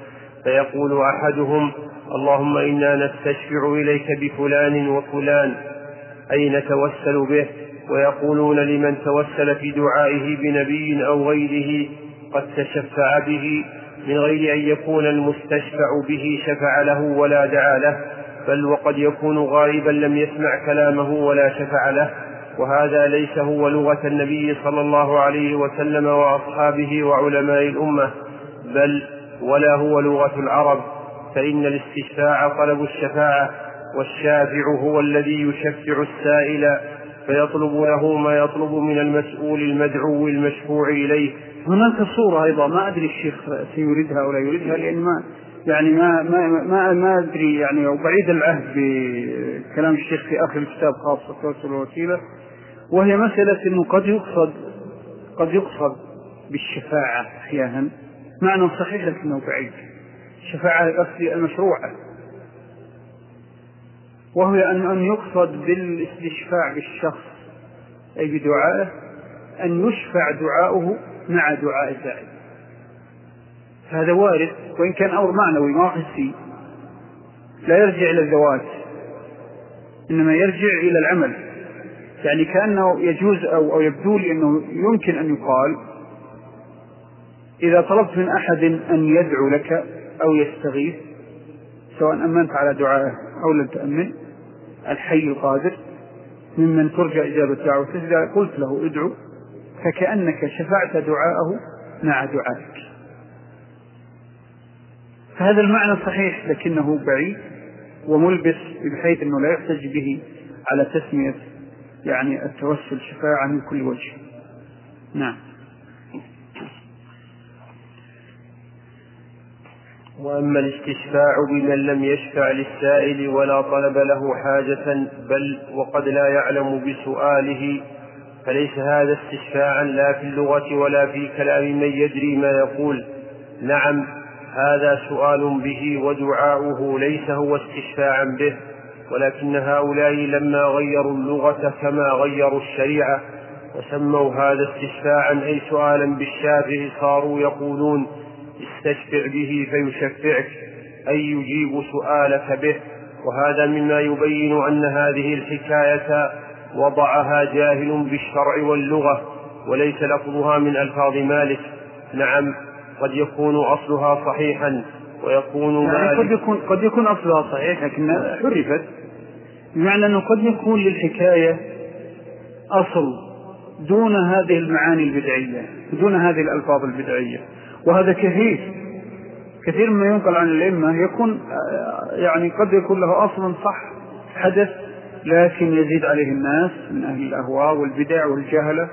فيقول أحدهم: اللهم إنا نستشفع إليك بفلان وفلان، أي نتوسل به. ويقولون لمن توسل في دعائه بنبي أو غيره قد تشفع به، من غير أن يكون المستشفع به شفع له ولا دعا له، بل وقد يكون غائبا لم يسمع كلامه ولا شفع له. وهذا ليس هو لغة النبي صلى الله عليه وسلم وأصحابه وعلماء الأمة، بل ولا هو لغة العرب، فإن الاستشفاع طلب الشفاعة، والشافع هو الذي يشفع السائل فيطلب له ما يطلب من المسؤول المدعو المشفوع إليه. هناك صورة أيضا ما أدري الشيخ سيريدها أو لا يريدها، لأن ما يعني ما ما ما, ما أدري يعني، أو بعيد العهد بكلام الشيخ في آخر الكتاب خاصة التوسل والوسيلة، وهي مسألة إنه قد يقصد قد يقصد بالشفاعة أحيانا معنى صحيح لكنه بعيد. الشفاعة الأصلية المشروعة، وهو أن أن يقصد بالاستشفاع بالشخص أي بدعائه أن يشفع دعاؤه مع دعاء الداعي. هذا وارد، وإن كان أمر معنوي ما حسي، لا يرجع إلى الذوات، إنما يرجع إلى العمل. يعني كأنه يجوز أو, أو يبدو لي أنه يمكن أن يقال: إذا طلبت من أحد أن يدعو لك أو يستغيث، سواء أمنت على دعائه أو لم تأمن، الحي القادر ممن ترجى إجابة دعوته، إذا قلت له ادعو فكأنك شفعت دعاءه مع دعائك. فهذا المعنى صحيح لكنه بعيد وملبس، بحيث أنه لا يحتج به على تسمية يعني التوسل شفاعة من كل وجه. نعم. وأما الاستشفاع بمن لم يشفع للسائل ولا طلب له حاجة، بل وقد لا يعلم بسؤاله، فليس هذا استشفاعا لا في اللغة ولا في كلام من يدري ما يقول. نعم، هذا سؤال به ودعاؤه ليس هو استشفاعا به، ولكن هؤلاء لما غيروا اللغة كما غيروا الشريعة وسموا هذا استشفاعا أي سؤالا بالشافع، صاروا يقولون: استشفع به فيشفعك، أي يجيب سؤالك به. وهذا مما يبين أن هذه الحكاية وضعها جاهل بالشرع واللغة، وليس لفظها من ألفاظ مالك. نعم، قد يكون أصلها صحيحا ويكون يعني قد يكون قد يكون أصلها صحيح لكنها حرفت، بمعنى أنه قد يكون للحكاية أصل دون هذه المعاني البدعية، دون هذه الألفاظ البدعية. وهذا كثير كثير مما ينقل عن الأئمة يكون يعني قد يكون له أصل صح حدث، لكن يزيد عليه الناس من أهل الأهواء والبدع والجهلة،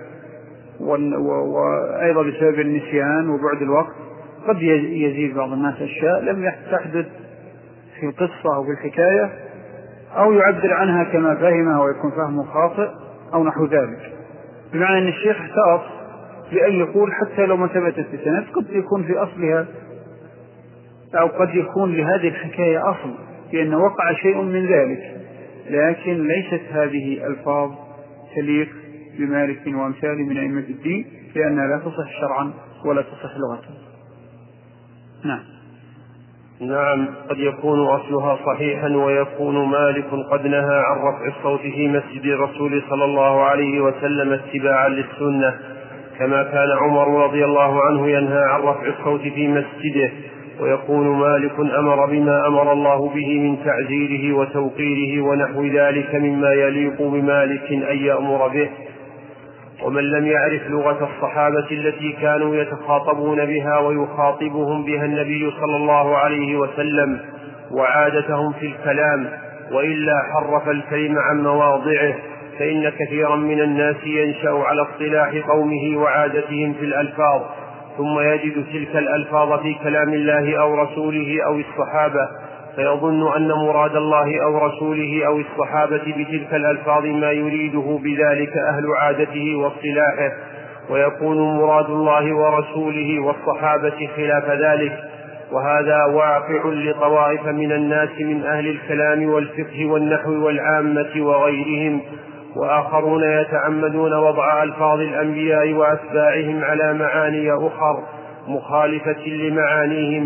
وأيضا بسبب النسيان وبعد الوقت قد يزيد بعض الناس أشياء لم تحدث في القصة أو في الحكاية، أو يعبر عنها كما فهمها ويكون فهمه خاطئ أو نحو ذلك. بمعنى أن الشيخ احتاط لأن يقول حتى لو ما ثبتت بسند قد يكون في أصلها، أو قد يكون لهذه الحكاية أصل لأن وقع شيء من ذلك، لكن ليست هذه ألفاظ تليق بمالك وأمثاله من أئمة الدين، لأنها لا تصح شرعا ولا تصح لغة. نعم. نعم، قد يكون أصلها صحيحا، ويكون مالك قد نهى عن رفع الصوت في مسجد الرسول صلى الله عليه وسلم اتباعا للسنة، كما كان عمر رضي الله عنه ينهى عن رفع الصوت في مسجده. ويكون مالك أمر بما أمر الله به من تعزيره وتوقيره ونحو ذلك مما يليق بمالك أن يأمر به. ومن لم يعرف لغة الصحابة التي كانوا يتخاطبون بها ويخاطبهم بها النبي صلى الله عليه وسلم وعادتهم في الكلام، وإلا حرف الكلم عن مواضعه، فإن كثيرا من الناس ينشأ على اصطلاح قومه وعادتهم في الألفاظ، ثم يجد تلك الألفاظ في كلام الله أو رسوله أو الصحابة، فيظن أن مراد الله أو رسوله أو الصحابة بتلك الألفاظ ما يريده بذلك أهل عادته واصطلاحه، ويكون مراد الله ورسوله والصحابة خلاف ذلك. وهذا واقع لطوائف من الناس من أهل الكلام والفقه والنحو والعامة وغيرهم، وآخرون يتعمدون وضع ألفاظ الأنبياء وأتباعهم على معاني أخر مخالفة لمعانيهم،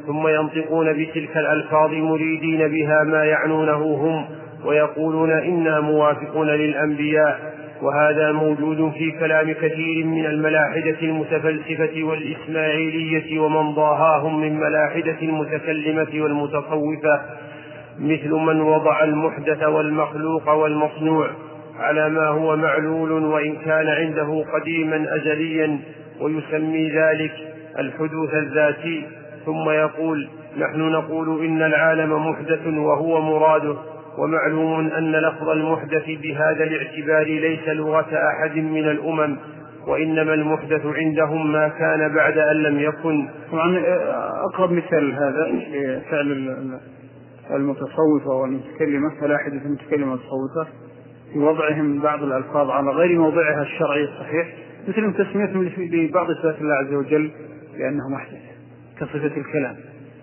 ثم ينطقون بتلك الألفاظ مريدين بها ما يعنونه هم، ويقولون إنا موافقون للأنبياء. وهذا موجود في كلام كثير من الملاحدة المتفلسفة والإسماعيلية ومن ضاهاهم من ملاحدة المتكلمة والمتصوفة، مثل من وضع المحدث والمخلوق والمصنوع على ما هو معلول وإن كان عنده قديما أزليا، ويسمي ذلك الحدوث الذاتي، ثم يقول نحن نقول إن العالم محدث وهو مراده. ومعلوم أن لفظ المحدث بهذا الاعتبار ليس لغة أحد من الأمم، وإنما المحدث عندهم ما كان بعد أن لم يكن. طبعا أقرب مثال هذا فعل المتصوفة والمتكلمة، فلاحدة المتكلمة والمتصوفة في وضعهم بعض الألفاظ على غير موضعها الشرعي الصحيح، مثل تسميتهم ببعض صفات الله عز وجل لأنه محدث كصفة الكلام،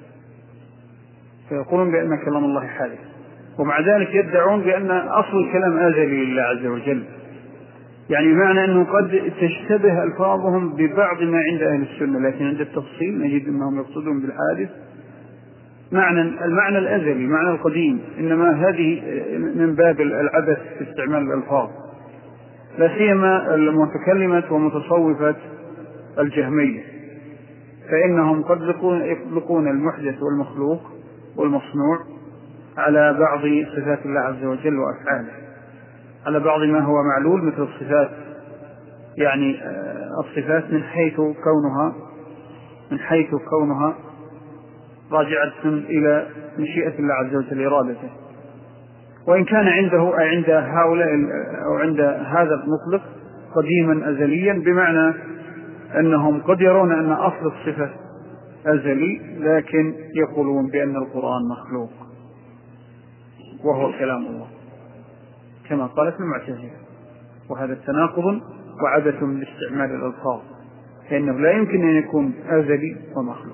فيقولون بأن كلام الله حادث، ومع ذلك يدعون بأن أصل الكلام أزلي لله عز وجل. يعني معنى أنه قد تشتبه ألفاظهم ببعض ما عند أهل السنة، لكن عند التفصيل نجد أنهم يقصدون بالحادث معنى المعنى الأزلي، المعنى القديم، إنما هذه من باب العبث في استعمال الألفاظ، لا سيما المتكلمة ومتصوفة الجهمية، فإنهم قد يطلقون المحدث والمخلوق والمصنوع على بعض صفات الله عز وجل وأفعاله، على بعض ما هو معلول مثل الصفات، يعني الصفات من حيث كونها من حيث كونها راجعة إلى مشيئة الله عز وجل إرادته، وإن كان عنده أي عند هؤلاء أو عند هذا المطلق قديما أزليا، بمعنى أنهم قد يرون أن أصل الصفة أزلي، لكن يقولون بأن القرآن مخلوق وهو كلام الله كما قالت المعتزلة، وهذا تناقض وعبث باستعمال الألفاظ، فإنه لا يمكن أن يكون أزلي ومخلوق.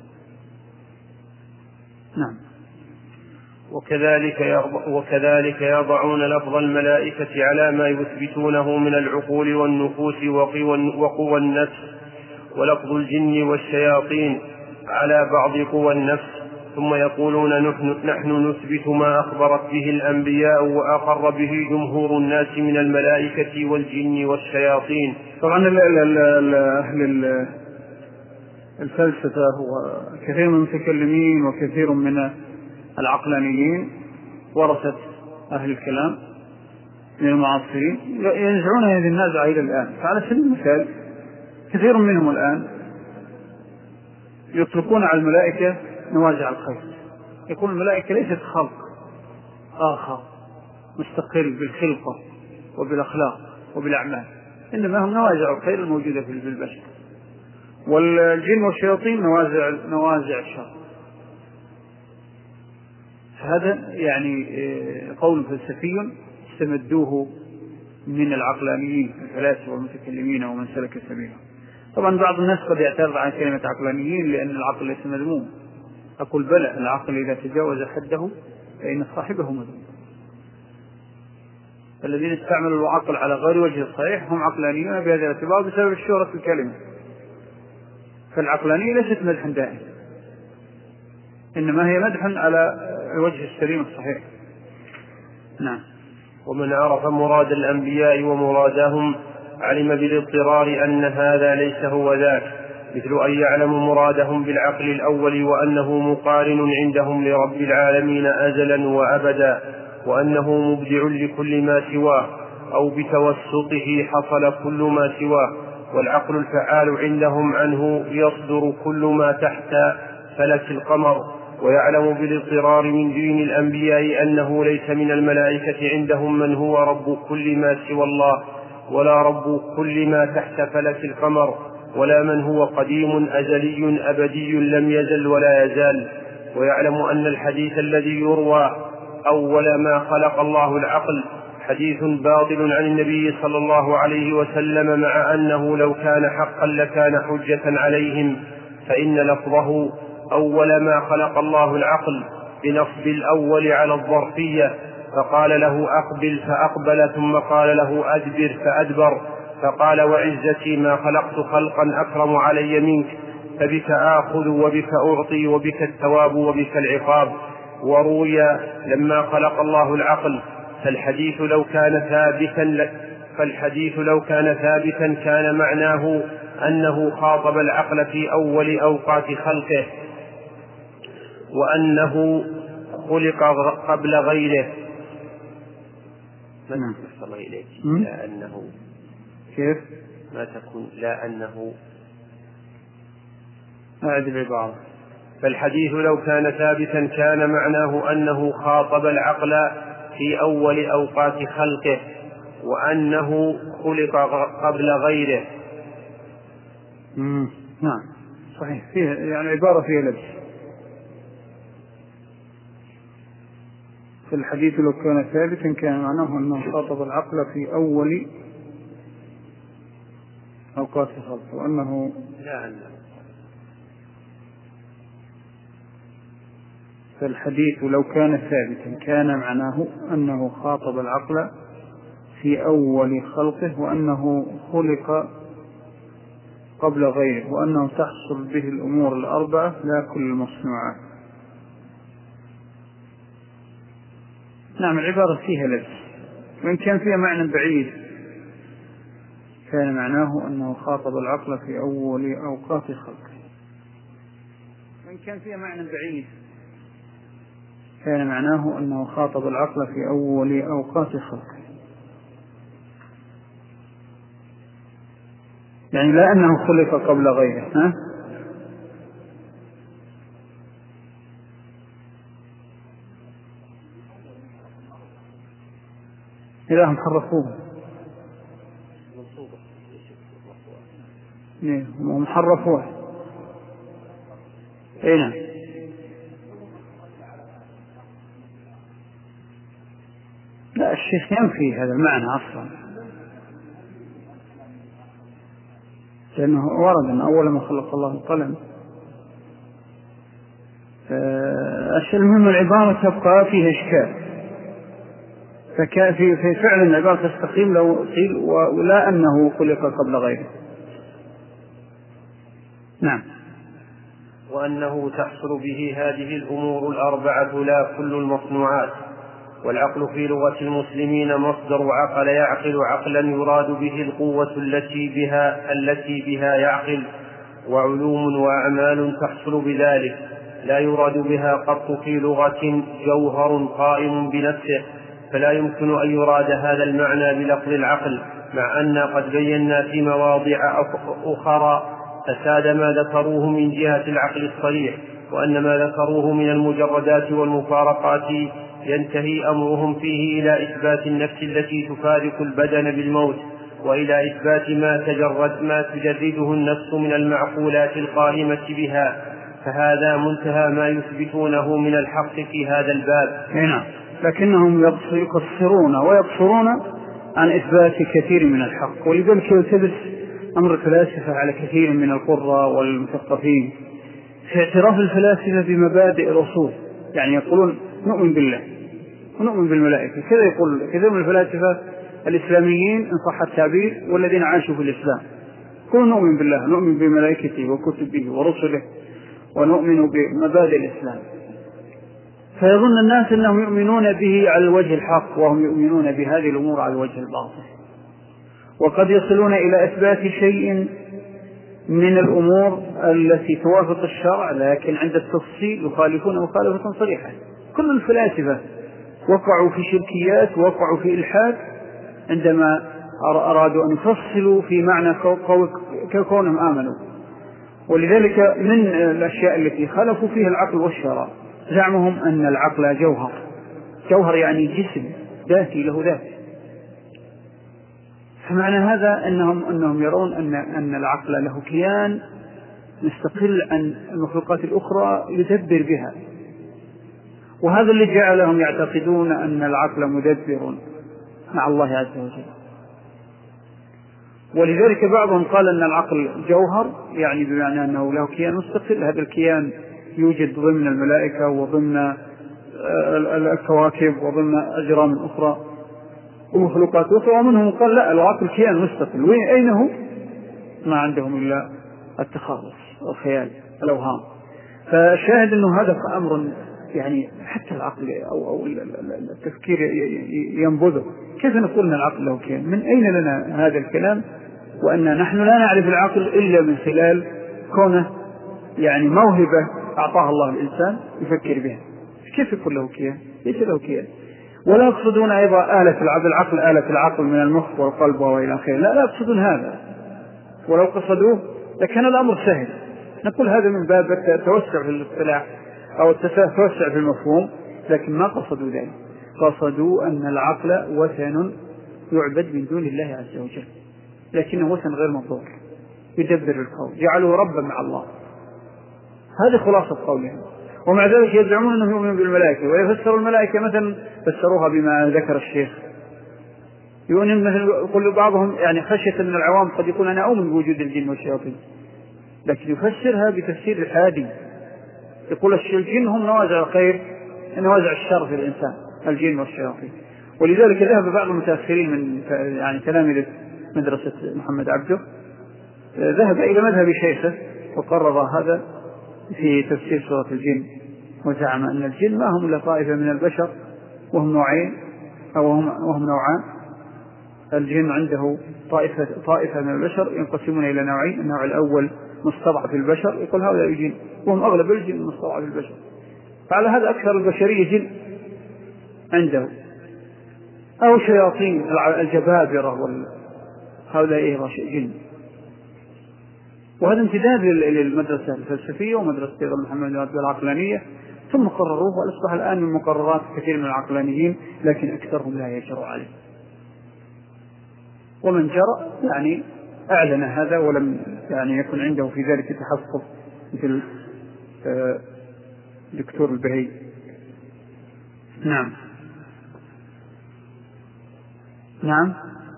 نعم. وكذلك وكذلك يضعون لفظ الملائكة على ما يثبتونه من العقول والنفوس وقوى النفس، ولفظ الجن والشياطين على بعض قوى النفس، ثم يقولون نحن نثبت ما أخبرت به الأنبياء وأقر به جمهور الناس من الملائكة والجن والشياطين. طبعا أهل الفلسفة وكثير من المتكلمين وكثير من العقلانيين ورثة أهل الكلام من المعاصرين ينزعون هذه النازعة إلى الآن. فعلى سبيل المثال كثير منهم الآن يطلقون على الملائكة نوازع الخير، يقول الملائكة ليست خلق آخر مستقل بالخلقة وبالأخلاق وبالأعمال، إنما هم نوازع الخير الموجودة في البشر، والجن والشياطين نوازع نوازع الشر. هذا يعني قول فلسفي استمدوه من العقلانيين الفلاسفة والمتكلمين ومن سلك سبيله. طبعا بعض الناس قد يعترض عن كلمة عقلانيين لأن العقل ليس مذموم. أقول بلى، العقل إذا تجاوز حده فإن صاحبه مذموم. الذين استعملوا العقل على غير وجه الصحيح هم عقلانيون بهذا الاعتبار بسبب الشهرة في الكلمة. فالعقلانية ليست مدحا دائم، إنما هي مدحا على الوجه السليم الصحيح. نعم. ومن عرف مراد الأنبياء ومرادهم علم بالاضطرار أن هذا ليس هو ذاك، مثل أن يعلم مرادهم بالعقل الأول وأنه مقارن عندهم لرب العالمين أزلا وأبدا، وأنه مبدع لكل ما سواه، أو بتوسطه حصل كل ما سواه، والعقل الفعال عندهم عنه يصدر كل ما تحت فلك القمر. ويعلم بالاضطرار من دين الأنبياء أنه ليس من الملائكة عندهم من هو رب كل ما سوى الله، ولا رب كل ما تحت فلك القمر، ولا من هو قديم أزلي أبدي لم يزل ولا يزال. ويعلم أن الحديث الذي يروى أول ما خلق الله العقل حديث باطل عن النبي صلى الله عليه وسلم، مع أنه لو كان حقا لكان حجة عليهم، فإن لفظه أول ما خلق الله العقل بنصب الأول على الظرفية، فقال له أقبل فأقبل، ثم قال له أدبر فأدبر، فقال وعزتي ما خلقت خلقا أكرم علي منك، فبك آخذ وبك أعطي وبك الثواب وبك العقاب. وروي لما خلق الله العقل فالحديث لو كان ثابتا فالحديث لو كان ثابتا كان معناه أنه خاطب العقل في أول أوقات خلقه وأنه خلق قبل غيره. ما تفصل إليك لا أنه كيف ما تكون لا أنه أعد العبارة. فالحديث لو كان ثابتا كان معناه أنه خاطب العقل في أول أوقات خلقه وأنه خلق قبل غيره. مم. نعم صحيح، فيها يعني عبارة فيها لبس. في الحديث لو كان ثابتا كان معناه أنه خاطب العقل في أول أوقات خلقه وأنه لا أنه فالحديث لو كان ثابتا كان معناه أنه خاطب العقل في أول خلقه وأنه خلق قبل غيره وأنه تحصل به الأمور الأربعة لا كل المصنوعات. نعم العبارة فيها لبس، وإن كان فيها معنى بعيد كان معناه أنه خاطب العقل في أول أوقات خلقه. وإن كان فيها معنى بعيد كان معناه أنه خاطب العقل في أول أوقات خلقه، يعني لا أنه خلق قبل غيره. ها؟ إلهم حرفوه هم حرفوه. اي نعم لا الشيخ ينفي هذا المعنى أصلا، لأنه ورد أن أول ما خلق الله القلم. الشيء المهم العبارة تبقى فيها إشكال، ففي فعلا العبارة تستقيم لو قيل ولا أنه خلق قبل غيره. نعم. وأنه تحصل به هذه الأمور الأربعة لا كل المصنوعات. والعقل في لغة المسلمين مصدر عقل يعقل عقلا يراد به القوة التي بها التي بها يعقل، وعلوم وأعمال تحصل بذلك لا يراد بها قط في لغة جوهر قائم بنفسه، فلا يمكن أن يراد هذا المعنى بلفظ العقل، مع أن قد بينا في مواضع أخرى فساد ما ذكروه من جهة العقل الصريح، وأن ما ذكروه من المجردات والمفارقات ينتهي أمرهم فيه إلى إثبات النفس التي تفارق البدن بالموت، وإلى إثبات ما تجرد ما تجرده النفس من المعقولات القائمة بها، فهذا منتهى ما يثبتونه من الحق في هذا الباب. هنا لكنهم يقصرون ويقصرون عن إثبات كثير من الحق، ولذلك يلتبس أمر الفلاسفة على كثير من القراء والمثقفين في اعتراف الفلاسفة بمبادئ الأصول، يعني يقولون نؤمن بالله ونؤمن بالملائكة، كذا يقول كثير من الفلاسفة الإسلاميين إن صح التعبير والذين عاشوا في الإسلام، يقولون نؤمن بالله نؤمن بملائكته وكتبه ورسله ونؤمن بمبادئ الإسلام، فيظن الناس أنهم يؤمنون به على الوجه الحق وهم يؤمنون بهذه الأمور على الوجه الباطل، وقد يصلون إلى إثبات شيء من الأمور التي توافق الشرع لكن عند التفصيل يخالفون مخالفة صريحة. كل الفلاسفة وقعوا في شركيات وقعوا في إلحاد عندما أرادوا أن يفصلوا في معنى كونهم آمنوا، ولذلك من الأشياء التي خالفوا فيها العقل والشرع زعمهم أن العقل جوهر، جوهر يعني جسم ذاتي له ذات، فمعنى هذا أنهم, أنهم يرون أن, أن العقل له كيان مستقل عن المخلوقات الأخرى يدبر بها، وهذا اللي جعلهم يعتقدون أن العقل مدبر مع الله عز وجل. ولذلك بعضهم قال أن العقل جوهر، يعني بمعنى أنه له كيان مستقل، هذا الكيان يوجد ضمن الملائكة وضمن الكواكب وضمن أجرام أخرى ومخلوقات أخرى، ومنهم قال لا العقل كيان مستقل، وين أين هو؟ ما عندهم إلا التخرص الخيال الأوهام. فالشاهد أنه هذا أمر يعني حتى العقل أو, أو التفكير ينبذه. كيف نقول أن العقل له كيان؟ من أين لنا هذا الكلام وأن نحن لا نعرف العقل إلا من خلال كونه يعني موهبة أعطاها الله الإنسان يفكر بها؟ كيف يكون له كيان؟ ليس له كيان. ولا يقصدون أيضا آلة العقل آلة العقل من المخ والقلب وإلى آخره، لا لا يقصدون هذا، ولو قصدوه لكان الأمر سهل. نقول هذا من باب التوسع في الاصطلاح أو التوسع في المفهوم، لكن ما قصدوا ذلك. قصدوا أن العقل وثن يعبد من دون الله عز وجل، لكنه وثن غير مضر يدبر الكون، جعله ربا مع الله. هذه خلاصة قولهم. ومع ذلك يزعمون أنهم يؤمنون بالملائكة، ويفسروا الملائكة مثلا فسروها بما ذكر الشيخ، يقول مثلا يقول بعضهم يعني خشية من العوام قد يقول أنا أؤمن بوجود الجن والشياطين، لكن يفسرها بتفسير الحادي، يقول الجن هم نوازع الخير نوازع الشر في الإنسان، الجن والشياطين. ولذلك ذهب بعض المتأخرين من يعني تلاميذ مدرسة محمد عبده، ذهب إلى مذهب شيخه وقرر هذا في تفسير سورة الجن، وزعم أن الجن ما هم إلا طائفة من البشر وهم نوعين أو هم وهم نوعان. الجن عنده طائفة طائفة من البشر ينقسمون إلى نوعين، النوع الأول مستضعف البشر، يقول هؤلاء الجن، وهم أغلب الجن مستضعف البشر، فعلى هذا أكثر البشرية جن عنده، أو شياطين الجبابرة هؤلاء إيه جن. وهذا امتداد للمدرسة الفلسفية ومدرسة محمد العقلانية، ثم قرروه وأصبح الآن من مقررات كثير من العقلانيين، لكن أكثرهم لا يجرؤ عليه. ومن جرأ يعني أعلن هذا ولم يعني يكن عنده في ذلك تحفظ، مثل دكتور البهي. نعم نعم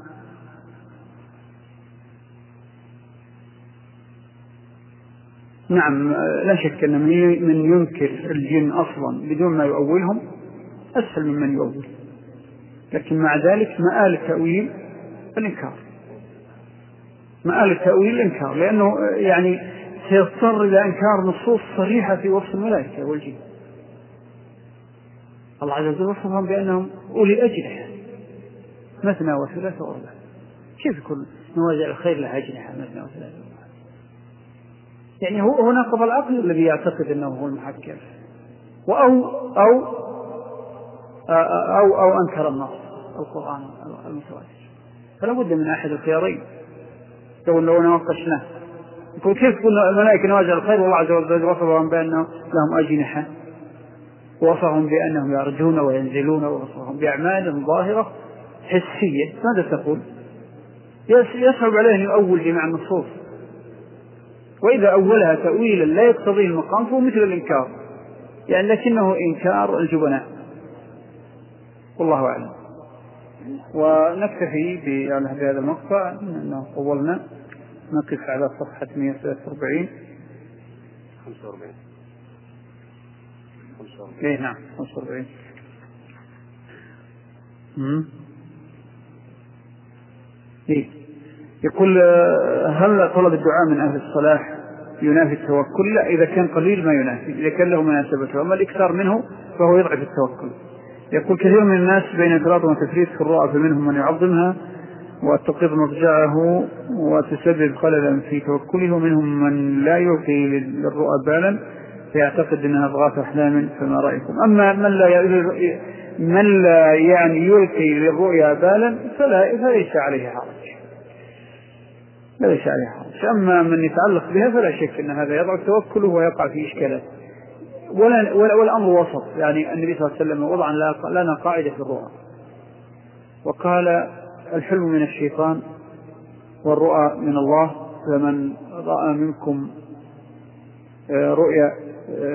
نعم لا شك أن من ينكر الجن أصلا بدون ما يؤولهم أسهل ممن يؤول، لكن مع ذلك مآل التأويل الإنكار، مآل التأويل الإنكار، لأنه يعني سيضطر إلى إنكار نصوص صريحة في وصف الملائكة والجن. الله عز وجل وصفهم بأنهم أولي أجنحة مثنى وثلاثة ورباع، كيف يكون نوازع الخير لها أجنحة مثنى وثلاثة ورباع؟ يعني هو هنا قبل العقل الذي يعتقد أنه هو المحكم، أو أو أو أو أنكر النص القرآن المتواتر. فلا بد من أحد الخيارين. لو لو ناقشناه يقول كيف تكون الملائكة نوازع الخير والله عز وجل وصفهم بأنهم لهم أجنحة، ووصفهم بأنهم يرجون وينزلون، ووصفهم بأعمال ظاهرة حسية، ماذا تقول؟ يصعب عليه أن يؤول جميع النصوص، وإذا أولها تأويلا لا يقتضيه المقام فهو مثل الإنكار، يعني لكنه إنكار الجبناء، والله أعلم. ونكتفي بهذا المقطع أنه طولنا، نقف على صفحة مئة وثلاثة وأربعين خمسة وأربعين إيه نعم خمسة وأربعين. إيه يقول هل طلب الدعاء من أهل الصلاح ينافي التوكل؟ لا، إذا كان قليل ما ينافي، إذا كان له مناسبته، أما الإكثار منه فهو يضعف التوكل. يقول كثير من الناس بين إفراط وتفريط في الرؤى، فمنهم من يعظمها وتقر مضجعه وتسبب خللا في توكله، ومنهم من لا يلقي للرؤى بالا فيعتقد أنها أضغاث أحلام، فما رأيكم؟ أما من لا من لا يعني يلقي للرؤيا بالا فلا فليس عليه حرج، ليس عليه حرج. أما من يتعلق بها فلا شك أن هذا يضعف توكله ويقع في إشكالات. ولا والأمر وسط، يعني النبي صلى الله عليه وسلم وضع لنا قاعدة في الرؤى وقال الحلم من الشيطان والرؤى من الله، فمن رأى منكم رؤيا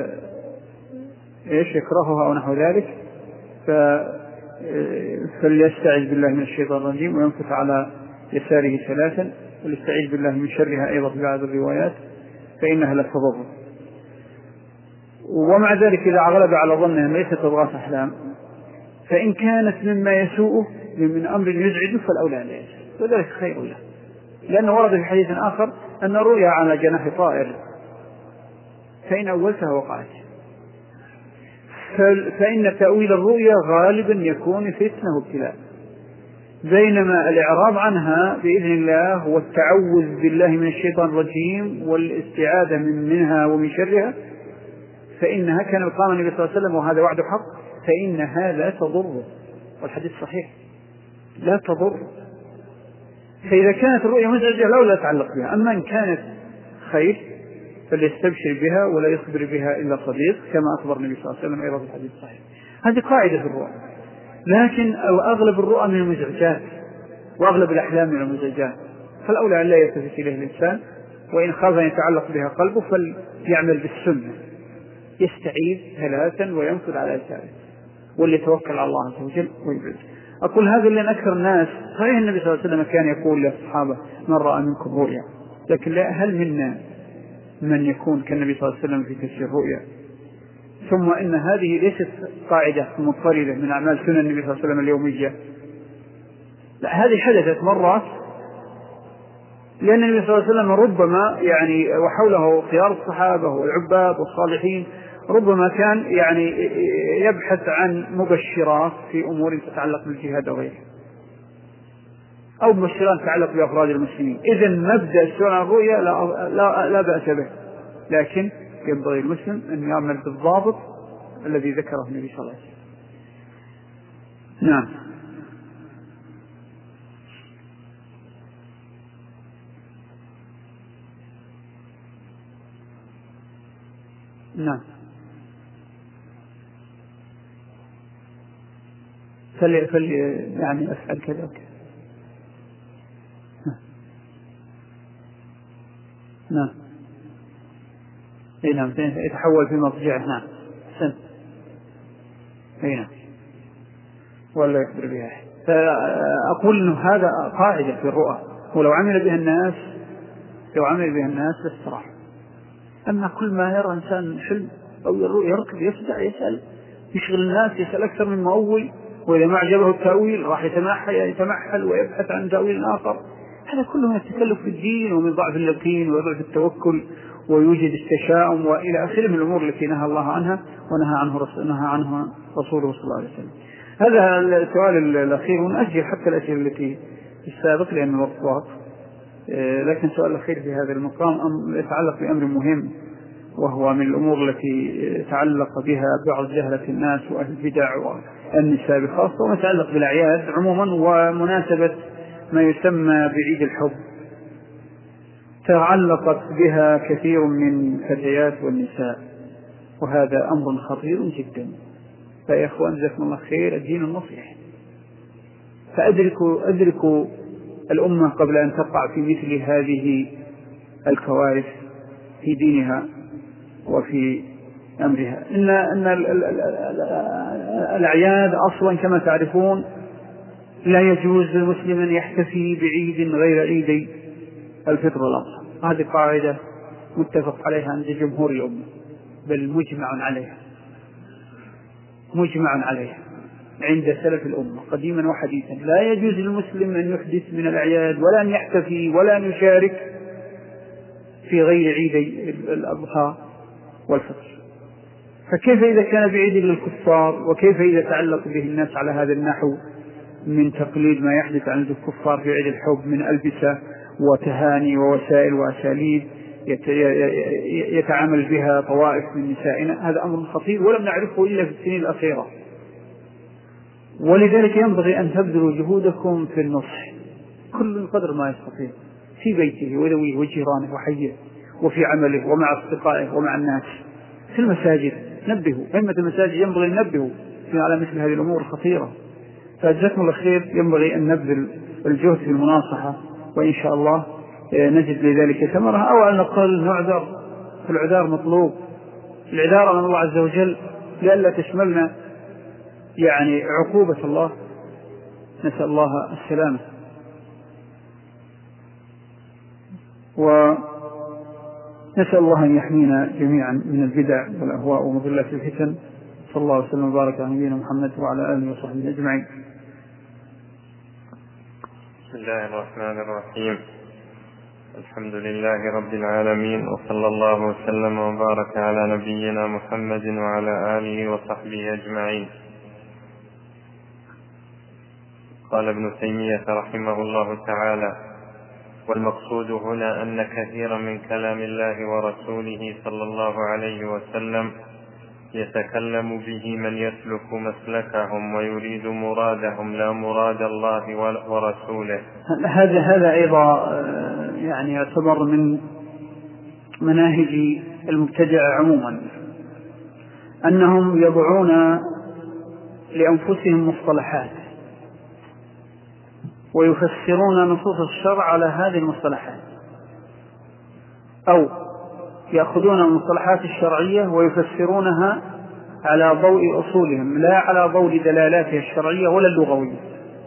ايش يكرهها أو نحو ذلك فليستعذ بالله من الشيطان الرجيم وينفث على يساره ثلاثا، وليستعيذ بالله من شرها أيضا في بعض الروايات فإنها لا تضر. ومع ذلك إذا غلب على ظنها ليست أضغاث أحلام، فإن كانت مما يسوءه من أمر يزعجه فالأولى لا يزعج، وذلك خير له. لأنه ورد في حديث آخر أن الرؤيا على جناح طائر فإن أولتها وقعت، فإن تأويل الرؤيا غالبا يكون فتنة وابتلاء، بينما الإعراض عنها بإذن الله والتعوذ بالله من الشيطان الرجيم والاستعاذة من منها ومن شرها فإنها كان قام النبي صلى الله عليه وسلم وهذا وعد حق فإنها لا تضر، والحديث صحيح لا تضر. فإذا كانت الرؤيا مزعجة لا لا تعلق بها، أما إن كانت خير فليستبشر بها ولا يخبر بها إلا صديق كما أخبر النبي صلى الله عليه وسلم أيضا في الحديث الصحيح. هذه قاعدة في الرؤى. لكن أو أغلب الرؤى من المزعجات وأغلب الأحلام من المزعجات، فالأولى أن لا يلتفت إليه الإنسان، وإن خاف أن يتعلق بها قلبه فليعمل بالسنة، يستعيذ ثلاثا وينفذ على يساره وليتوكل على الله عز وجل ويبعد. أقول هذا لأن أكثر الناس صحيح النبي صلى الله عليه وسلم كان يقول للصحابة من رأى منكم رؤيا، لكن لا هل منا من يكون كالنبي صلى الله عليه وسلم في تفسير الرؤيا؟ ثم إن هذه ليست قاعدة منفردة من أعمال سنن النبي صلى الله عليه وسلم اليومية، لا هذه حدثت مرات لأن النبي صلى الله عليه وسلم ربما يعني وحوله خيار الصحابة والعباد والصالحين ربما كان يعني يبحث عن مبشرات في أمور تتعلق بالجهاد وغيره أو مبشرات تتعلق بأفراد المسلمين. إذن مبدأ السؤال عن الرؤيا لا, لا, لا بأس به، لكن ينبغي المسلم أن يعمل بالضابط الذي ذكره النبي صلى الله عليه وسلم. نعم. نعم. فلي فلي يعني أفعل كذا وكذا. نعم. اي نعم يتحول في مضجعه. نعم سن اي نعم ولا يخبر بها. فأقول إنه هذا قاعدة في الرؤى، ولو عمل بها الناس لو عمل بها الناس لاستراح. أما كل ما يرى إنسان حلم أو يركض يفزع يسأل يشغل الناس يسأل أكثر من مؤول، وإذا ما عجبه التأويل راح يتمحل ويبحث عن تأويل آخر. هذا كله من التكلف في الدين ومن ضعف اليقين وضعف التوكل ويوجد التشاؤم وإلى آخره من الأمور التي نهى الله عنها ونهى عنه رسول نهى عنها رسوله صلى الله عليه وسلم. هذا السؤال الأخير ونأجل حتى الأسئلة التي السابق لأن الوقت واقف، لكن سؤال الأخير في هذا المقام يتعلق بأمر مهم، وهو من الأمور التي تعلق بها بعض جهلة الناس وأهل البدع والنساء بخاصة، ومتعلق بالأعياد عموما ومناسبة ما يسمى بعيد الحب تعلقت بها كثير من فتيات والنساء، وهذا أمر خطير جدا. فيا إخوان جزاكم الله خير الدين النصيح، فأدركوا أدركوا الأمة قبل أن تقع في مثل هذه الكوارث في دينها وفي أمرها. إن, إن الأعياد أصلا كما تعرفون لا يجوز للمسلم أن يحتفي بعيد غير عيدي الفطر والأضحى، هذه قاعدة متفق عليها عند جمهور الأمة، بل مجمع عليها مجمع عليها عند سلف الأمة قديما وحديثا. لا يجوز للمسلم أن يحدث من الأعياد ولا أن يحتفي ولا أن يشارك في غير عيدي الأضحى والفطر. فكيف إذا كان بعيد للكفار، وكيف إذا تعلق به الناس على هذا النحو من تقليد ما يحدث عند الكفار في عيد الحب من ألبسة وتهاني ووسائل وأساليب يتعامل بها طوائف من نسائنا. هذا أمر خطير ولم نعرفه إلا في السنين الأخيرة، ولذلك ينبغي أن تبذلوا جهودكم في النصح كل قدر ما يستطيع في بيته وذويه وجيرانه وحيه وفي عمله ومع أصدقائه ومع الناس. في المساجد نبهوا، أئمة المساجد ينبغي أن ننبهوا على مثل هذه الأمور الخطيرة. فجزاكم الله خير، ينبغي أن نبذل الجهد في المناصحة، وإن شاء الله نجد لذلك ثمرة، أو أن نقول نعذر، فالعذار مطلوب، العذار من الله عز وجل لئلا تشملنا يعني عقوبة الله، نسأل الله السلامة. ونسأل الله أن يحمينا جميعا من البدع والأهواء ومضلات الفتن. صلى الله عليه وسلم وبارك على نبينا محمد وعلى آله وصحبه أجمعين. بسم الله الرحمن الرحيم. الحمد لله رب العالمين، وصلى الله وسلم وبارك على نبينا محمد وعلى آله وصحبه أجمعين. قال ابن تيمية رحمه الله تعالى: والمقصود هنا أن كثيرا من كلام الله ورسوله صلى الله عليه وسلم يتكلم به من يسلك مسلكهم ويريد مرادهم لا مراد الله ورسوله. هذا هذا أيضا يعني يعتبر من مناهج المبتدع عموما، أنهم يضعون لأنفسهم مصطلحات ويفسرون نصوص الشرع على هذه المصطلحات، أو يأخذون المصطلحات الشرعية ويفسرونها على ضوء أصولهم لا على ضوء دلالاتها الشرعية ولا اللغوية.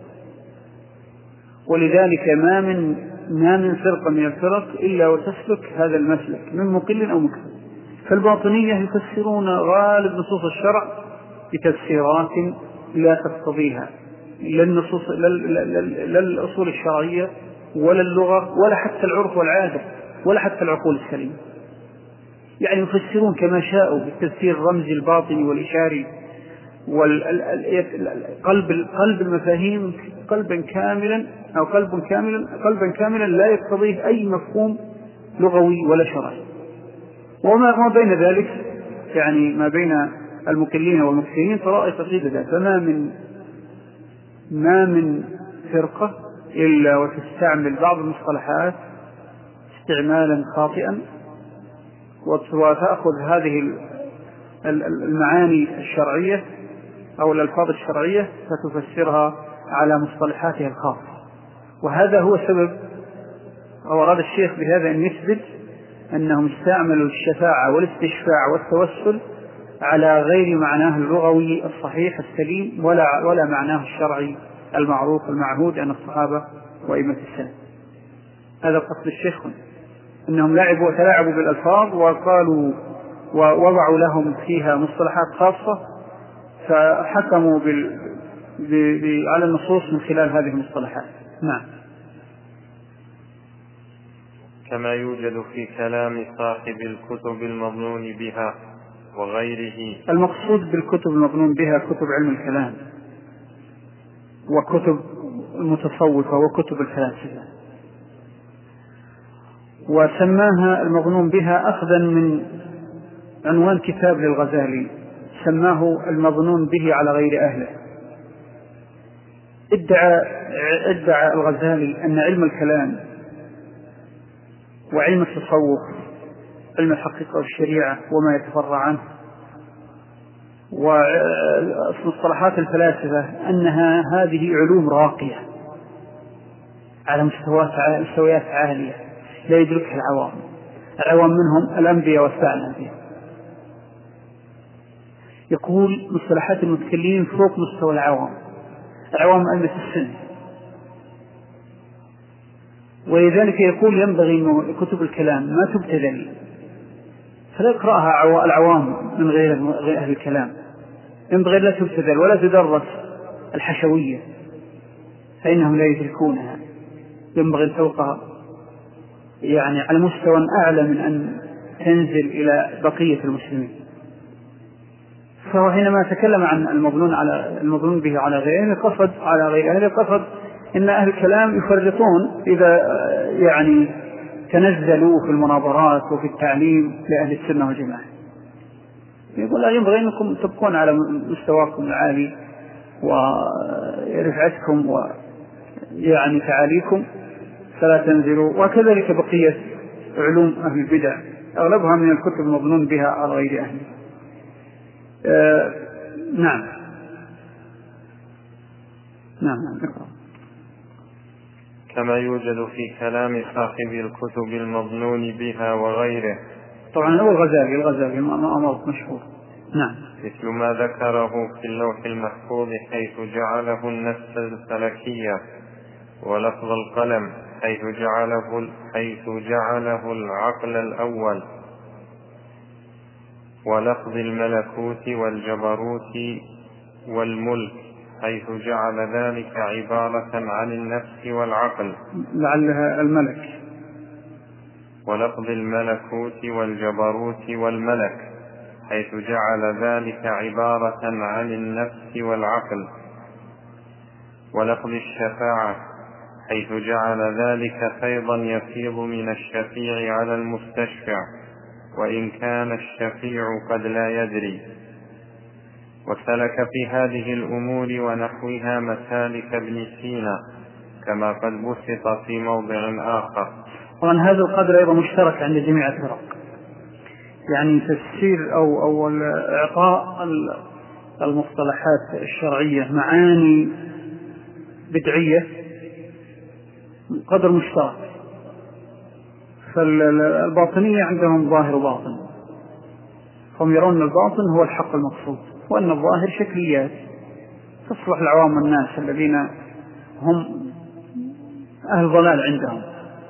ولذلك ما من ما من فرقة من الفرق إلا وتسلك هذا المسلك من مقل أو مكثر. فالباطنية يفسرون غالب نصوص الشرع بتفسيرات لا تقتضيها لا النصوص لا الأصول الشرعية ولا اللغة ولا حتى العرف والعادة ولا حتى العقول السليمة، يعني يفسرون كما شاءوا بالتفسير الرمزي الباطني والإشاري والقلب قلب المفاهيم قلبا كاملا أو قلب كاملا قلبا كاملا لا يقتضيه أي مفهوم لغوي ولا شرعي. وما بين ذلك يعني ما بين المقلين والمكثرين طرائق عديدة، فما من ما من فرقة إلا وتستعمل بعض المصطلحات استعمالا خاطئا وتأخذ هذه المعاني الشرعية أو الألفاظ الشرعية فتفسرها على مصطلحاتها الخاصة. وهذا هو سبب أو أراد الشيخ بهذا أن يثبت أنهم استعملوا الشفاعة والاستشفاع والتوسل على غير معناه اللغوي الصحيح السليم ولا ولا معناه الشرعي المعروف المعهود عن الصحابة وأئمة السلف. هذا قصد الشيخ، أنهم لعبوا وتلاعبوا بالألفاظ وقالوا ووضعوا لهم فيها مصطلحات خاصة فحكموا بال... ب... ب... على النصوص من خلال هذه المصطلحات. نعم. كما يوجد في كلام صاحب الكتب المظنون بها وغيره. المقصود بالكتب المظنون بها كتب علم الكلام وكتب المتصوفة وكتب الفلاسفة، وسماها المظنون بها أخذا من عنوان كتاب للغزالي سماه المظنون به على غير أهله. ادعى, ادعى الغزالي أن علم الكلام وعلم التصوف علم الحقيقة والشريعة وما يتفرع عنه ومصطلحات الفلاسفة أنها هذه علوم راقية على مستويات عالية لا يدركها العوام، العوام منهم الأنبياء والثعلبة. يقول مصطلحات المتكلمين فوق مستوى العوام، العوام أئمة السنة. ولذلك يقول ينبغي أن كتب الكلام ما تبتذل فلا يقرأها العوام من غير أهل الكلام، ينبغي لا تبتذل ولا تدرس الحشوية فإنهم لا يدركونها، ينبغي أن توقع يعني على مستوى أعلى من أن تنزل إلى بقية المسلمين. فهو حينما تكلم عن المظنون على المظنون به على غيره قصد على غير أهله قصد إن أهل الكلام يفرطون إذا يعني تنزلوا في المناظرات وفي التعليم لأهل السنة والجماعة. يقول لا، ينبغي أنكم تبقون على مستواكم العالي ورفعتكم ويعني تعاليكم فلا تنزلوا. وكذلك بقية علوم أهل البدع أغلبها من الكتب المظنون بها على غير أهله. آه نعم نعم نعم. كما يوجد في كلام صاحب الكتب المظنون بها وغيره. طبعا هو الغزالي الغزالي أمر مشهور. نعم. مثل ما ذكره في اللوح المحفوظ حيث جعله النفس الفلكية، ولفظ القلم حيث جعله حيث جعله العقل الأول، ولفظ الملكوت والجبروت والملك حيث جعل ذلك عبارة عن النفس والعقل. لعلها الملك ولفظ الملكوت والجبروت والملك حيث جعل ذلك عبارة عن النفس والعقل، ولفظ الشفاعة حيث جعل ذلك فيضا يفيض من الشفيع على المستشفع وإن كان الشفيع قد لا يدري. وسلك في هذه الأمور ونحوها مسالك ابن سينا كما قد بسط في موضع آخر. طبعا هذا القدر أيضا مشترك عند جميع الفرق، يعني تفسير أو, أو إعطاء المصطلحات الشرعية معاني بدعية قدر مشترك. فالباطنية عندهم ظاهر وباطن، هم يرون الباطن هو الحق المقصود، وأن الظاهر شكليات تصلح لعوام الناس الذين هم أهل ضلال عندهم.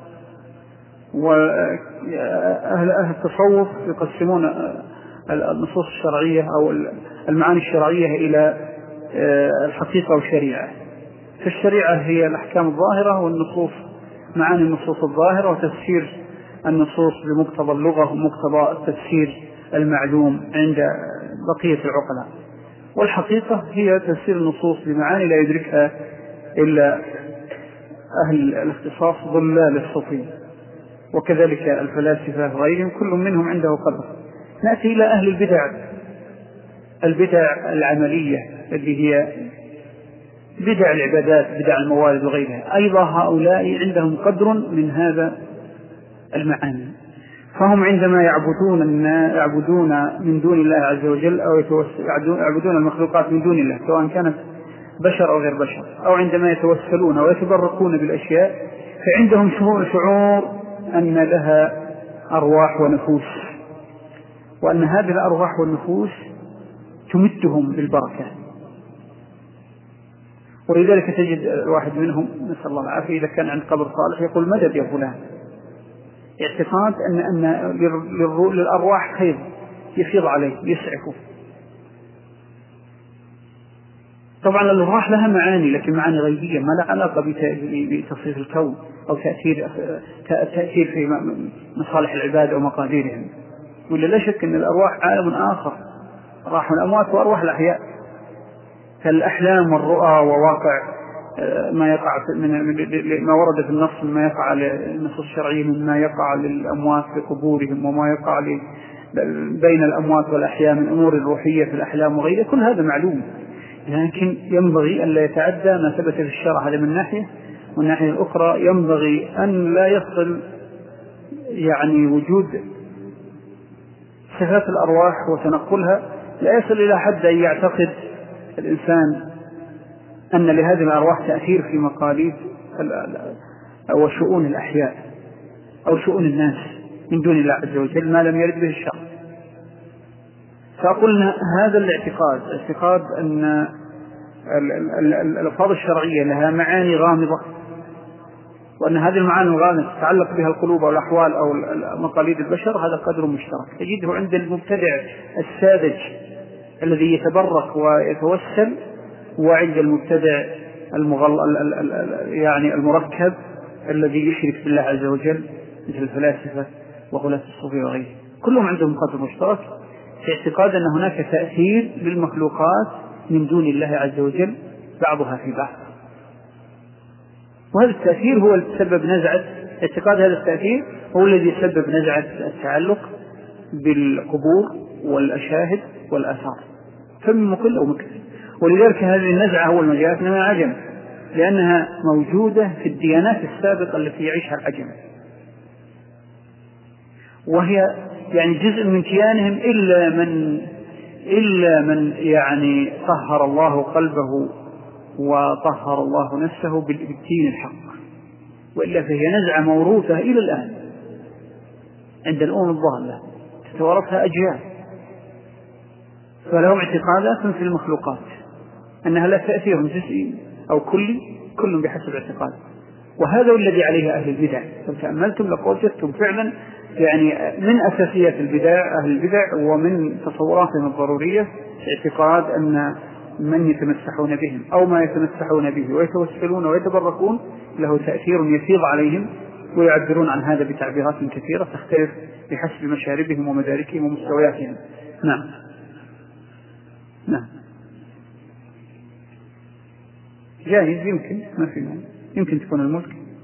وأهل أهل التصوف يقسمون النصوص الشرعية أو المعاني الشرعية إلى الحقيقة والشريعة. فالشريعة هي الأحكام الظاهرة، والنصوص معاني النصوص الظاهرة وتفسير النصوص بمقتضى اللغة ومقتضى التفسير المعلوم عند بقية العقلاء. والحقيقة هي تفسير النصوص بمعاني لا يدركها إلا أهل الاختصاص ضلال الصوفية، وكذلك الفلاسفة وغيرهم كل منهم عنده قدر. نأتي إلى أهل البدع، البدع العملية اللي هي بدع العبادات، بدع الموالد وغيرها، أيضا هؤلاء عندهم قدر من هذا المعاني. فهم عندما يعبدون يعبدون من دون الله عز وجل أو يعبدون المخلوقات من دون الله سواء كانت بشر أو غير بشر، أو عندما يتوسلون ويتبركون بالأشياء، فعندهم شعور أن لها أرواح ونفوس، وأن هذه الأرواح والنفوس تمدهم بالبركة. ولذلك تجد الواحد منهم نسأل الله العافية إذا كان عند قبر صالح يقول مدد يا فلان، اعتقاد أن أن للأرواح خير يفيض عليه يسعفه. طبعا الأرواح لها معاني لكن معاني غيبية ما لها علاقة بتصريف الكون أو تأثير تأثير في مصالح العباد أو مقاديرهم. ولا لا شك أن الأرواح عالم آخر، أرواح الأموات وأرواح الأحياء، كالأحلام والرؤى وواقع ما يقع من ما ورد في النص، ما يقع للنصوص الشرعية مما يقع للأموات في قبورهم، وما يقع بين الأموات والأحياء من أمور الروحية في الأحلام وغيرها، كل هذا معلوم. لكن ينبغي أن لا يتعدى ما ثبت في الشرع، هذا من ناحية. ومن ناحية الأخرى ينبغي أن لا يصل يعني وجود صفات الأرواح وتنقلها لا يصل إلى حد أن يعتقد الإنسان أن لهذه الأرواح تأثير في مقاليد أو شؤون الأحياء أو شؤون الناس من دون الله عز وجل ما لم يرد به الشرع. فقلنا هذا الاعتقاد، اعتقاد أن الألفاظ الشرعية لها معاني غامضة، وأن هذه المعاني الغامضة تتعلق بها القلوب أو الأحوال أو مقاليد البشر، هذا قدر مشترك تجده عند المبتدع الساذج الذي يتبرك ويتوسل، وعند المبتدع المغل... يعني المركب الذي يشرك بالله عز وجل مثل الفلاسفة وغلاة الصوفية وغيره. كلهم عندهم قدر مشترك في اعتقاد أن هناك تأثير للمخلوقات من دون الله عز وجل بعضها في بعض، وهذا التأثير هو الذي سبب نزعة اعتقاد هذا التأثير هو الذي سبب نزعة التعلق بالقبور والأشاهد والآثار فمن مقل أو مكتب. ولذلك هذه النزعة هو المجالات من العجم، لأنها موجودة في الديانات السابقة التي يعيشها العجم، وهي يعني جزء من كيانهم إلا من إلا من يعني طهر الله قلبه وطهر الله نفسه بالدين الحق، وإلا فهي نزعة موروثة إلى الآن عند الأمم الضالة تتوارثها أجيال. فلهم اعتقادات في المخلوقات أنها لا تأثير جزئي أو كلي، كل بحسب اعتقاد. وهذا الذي عليه أهل البدع، لو تأملتم لقوجدتم فعلا يعني من أساسيات البدع أهل البدع ومن تصوراتهم الضرورية اعتقاد أن من يتمسحون بهم أو ما يتمسحون به ويتوسلون ويتبركون له تأثير يفيض عليهم ويعبرون عن هذا بتعبيرات كثيرة تختلف بحسب مشاربهم ومداركهم ومستوياتهم. نعم نعم جاهز يمكن، ما في معنى. يمكن تكون الملك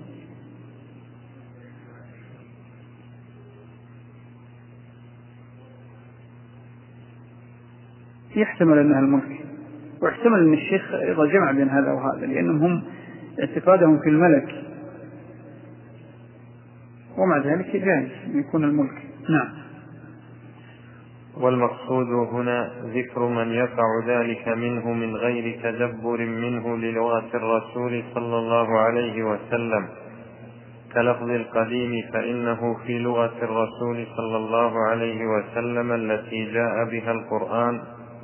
يحتمل أنها الملك، واحتمل أن الشيخ أيضا جمع بين هذا وهذا، لأنهم هم اعتقادهم في الملك، ومع ذلك جائز يكون الملك. نعم. والمقصود هنا ذكر من يقع ذلك منه من غير تدبر منه للغة الرسول صلى الله عليه وسلم، كلفظ القديم، فإنه في لغة الرسول صلى الله عليه وسلم التي جاء بها القرآن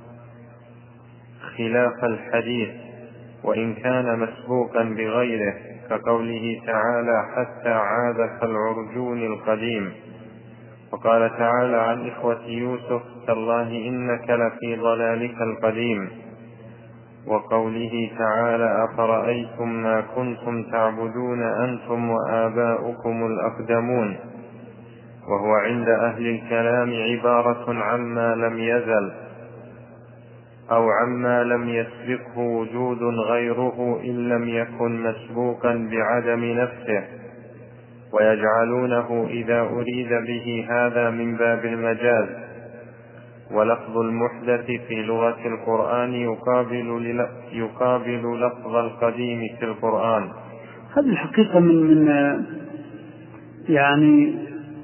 خلاف الحديث، وإن كان مسبوقا بغيره، كقوله تعالى حتى عاد كالعرجون القديم. وقال تعالى عن إخوة يوسف تالله إنك لفي ضلالك القديم. وقوله تعالى أفرأيتم ما كنتم تعبدون أنتم وآباؤكم الأقدمون، وهو عند أهل الكلام عبارة عما لم يزل أو عما لم يسبقه وجود غيره إن لم يكن مسبوقا بعدم نفسه، ويجعلونه إذا أريد به هذا من باب المجاز. ولفظ المحدث في لغة القرآن يقابل, يقابل لفظ القديم في القرآن. هذه الحقيقة من, من يعني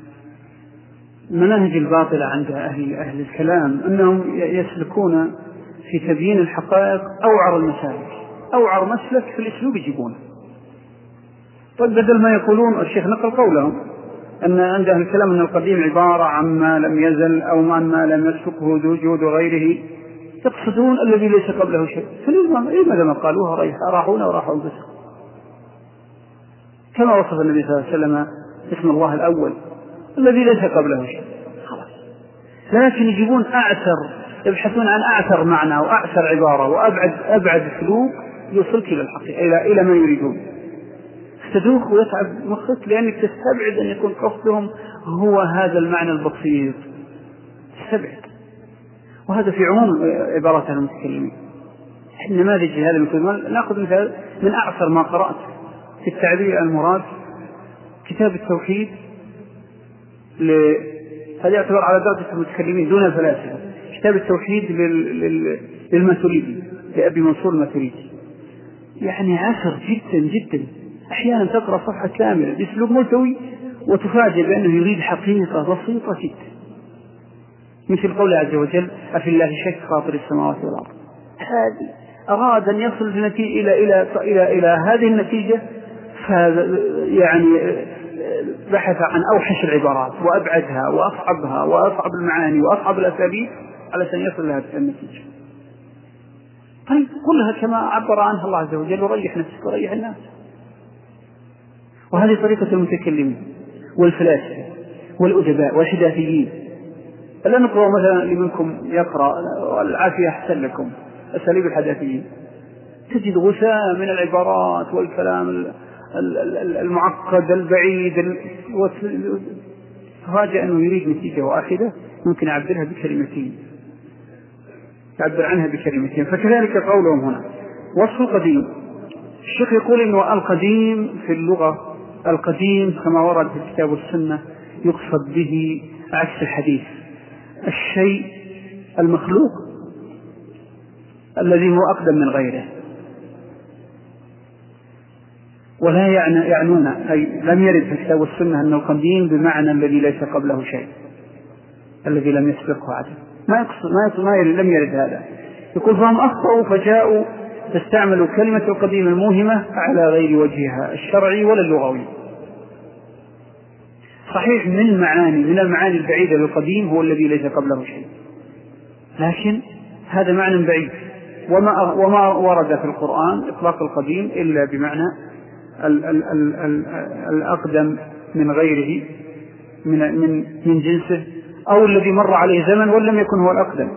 مناهج الباطلة عند أهل, أهل الكلام، أنهم يسلكون في تبيين الحقائق أوعر المسالك، أوعر مسلك في الأسلوب يجيبونه. طيب بدل ما يقولون، الشيخ نقل قولهم أن عند أهل الكلام أن القديم عبارة عما لم يزل أو عما لم يسبقه وجود غيره، يقصدون الذي ليس قبله شيء. فلماذا ما قالوها راحونا وراحوا بس، كما وصف النبي صلى الله عليه وسلم اسم الله الأول الذي ليس قبله شيء خلاص. لكن يجيبون أعثر، يبحثون عن أعثر معنى وأعثر عبارة وأبعد أبعد أسلوب يوصلك إلى الحقيقة، إلى إلى ما يريدون. تدوخ ويتعب مخك لأنك تستبعد أن يكون قصدهم هو هذا المعنى البسيط، تستبعد. وهذا في عموم عبارات المتكلمين. النماذج هذا المثال نأخذ مثال من أعثر ما قرأت في التعبير المراد، كتاب التوحيد ل... هذا يعتبر على درجة المتكلمين دون الفلاسفة، كتاب التوحيد لل... لل... للماتريدي لأبي منصور الماتريدي. يعني عسر جدا جدا، أحيانا تقرأ صفحة كاملة بأسلوب ملتوي وتفاجئ بأنه يريد حقيقة بسيطة جدا، مثل قوله عز وجل أفي الله شك خاطر السماوات والأرض. هذه أراد أن يصل إلى إلى إلى إلى هذه النتيجة، يعني بحث عن أوحش العبارات وأبعدها وأصعبها وأصعب المعاني وأصعب الأساليب علشان يصل لهذه النتيجة. طيب كلها كما عبر عنها الله عز وجل، وريح نفسك وريح الناس. وهذه طريقة المتكلمين والفلاسفة والأدباء والحداثيين. ألا نقرأ مثلا لمنكم يقرأ والعافية أحسن لكم أساليب الحداثيين، تجد غثاء من العبارات والكلام المعقد البعيد، تفاجأ أنه يريد نتيجة واحدة ممكن يعبرها بكلمتين، يعبر عنها بكلمتين. فكذلك قولهم هنا وصف القديم. الشيخ يقول إنه القديم في اللغة، القديم كما ورد في الكتاب والسنة يقصد به عكس الحديث، الشيء المخلوق الذي هو أقدم من غيره. ولا يعنون أي لم يرد في الكتاب والسنة أنه قديم بمعنى الذي ليس قبله شيء، الذي لم يسبقه عدم، ما يقصد ما يقصد ما يرد لم يرد هذا. يقول فهم أخطأوا فجاءوا تستعملوا كلمة القديم الموهمة على غير وجهها الشرعي ولا اللغوي. صحيح من معاني من المعاني البعيدة للقديم هو الذي ليس قبله شيء، لكن هذا معنى بعيد، وما وما ورد في القرآن إطلاق القديم إلا بمعنى ال ال ال ال الأقدم من غيره من من من جنسه، أو الذي مر عليه زمن ولم يكن هو الأقدم،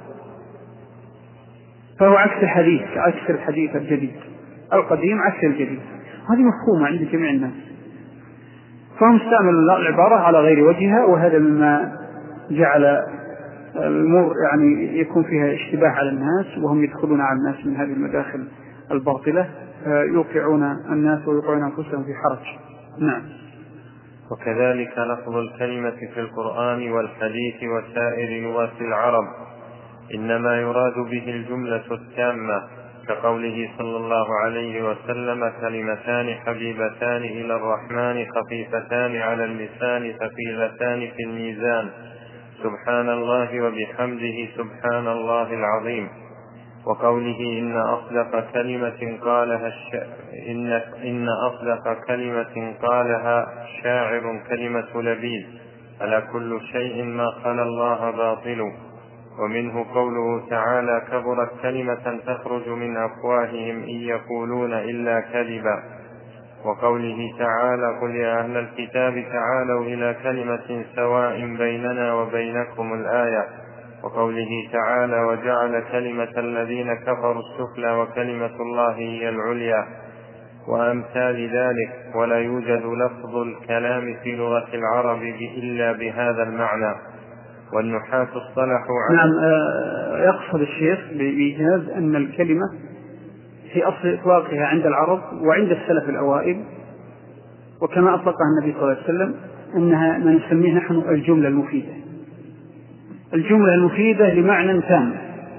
فهو عكس الحديث، عكس الحديث الجديد. القديم عكس الجديد، هذه مفهومة عند جميع الناس. فهم استعملوا العبارة على غير وجهها، وهذا مما جعل الأمور يعني يكون فيها اشتباه على الناس، وهم يدخلون على الناس من هذه المداخل الباطلة يوقعون الناس ويوقعون أنفسهم في حرج. نعم. وكذلك لفظ الكلمة في القرآن والحديث وسائر لغات العرب إنما يراد به الجملة التامة، كقوله صلى الله عليه وسلم: كلمتان حبيبتان إلى الرحمن خفيفتان على اللسان ثقيلتان في الميزان، سبحان الله وبحمده سبحان الله العظيم. وقوله إن أصدق كلمة قالها الش... إن... إن أصدق كلمة قالها شاعر كلمة لبيد، ألا كل شيء ما خلا الله باطل. ومنه قوله تعالى: كبرت كلمة تخرج من أفواههم إن يقولون إلا كذبا. وقوله تعالى: قل يا أهل الكتاب تعالوا إلى كلمة سواء بيننا وبينكم الآية. وقوله تعالى: وجعل كلمة الذين كفروا السفلى وكلمة الله هي العليا، وأمثال ذلك. ولا يوجد لفظ الكلام في لغة العرب إلا بهذا المعنى، والنحاة اصطلحوا على. نعم. يقصد الشيخ بإيجاز أن الكلمة في أصل إطلاقها عند العرب وعند السلف الأوائل، وكما أطلقها النبي صلى الله عليه وسلم، أنها ما نسميه نحن الجملة المفيدة. الجملة المفيدة لمعنى تام.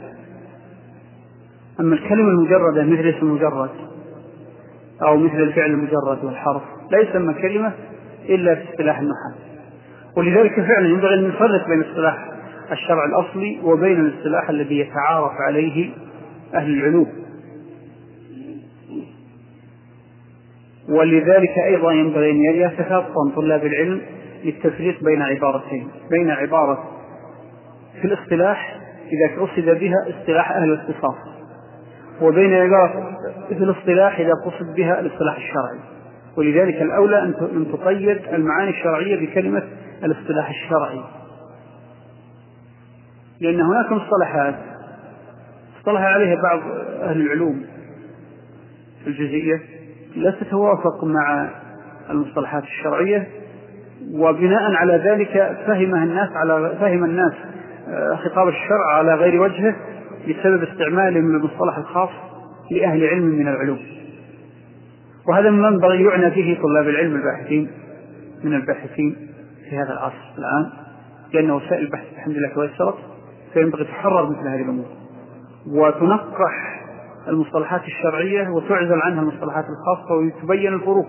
أما الكلمة المجردة مثل اسم المجرد أو مثل الفعل المجرد والحرف لا يسمى كلمة إلا في اصطلاح النحاة. ولذلك فعلا ينبغي أن نفرق بين اصطلاح الشرع الأصلي وبين الاصطلاح الذي يتعارف عليه أهل العلوم. ولذلك أيضا ينبغي أن يتفطن طلاب العلم للتفريق بين عبارتين، بين عبارة في الاصطلاح إذا قصد بها اصطلاح أهل الاختصاص، وبين عبارة في الاصطلاح إذا قصد بها الاصطلاح الشرعي. ولذلك الأولى أن تقيد المعاني الشرعية بكلمة الاصطلاح الشرعي، لأن هناك مصطلحات اصطلح عليها بعض أهل العلوم الجزئية لا تتوافق مع المصطلحات الشرعية، وبناء على ذلك فهمها الناس على فهم الناس خطاب الشرع على غير وجهه بسبب استعمالهم للمصطلح الخاص لأهل علم من العلوم. وهذا ما ينبغي يعنى به طلاب العلم الباحثين من الباحثين في هذا العصر الآن، لأن وسائل البحث الحمد لله توسرت، فينبغي تحرر مثل هذه الأمور وتنقح المصطلحات الشرعية وتعزل عنها المصطلحات الخاصة، وتبين الفروق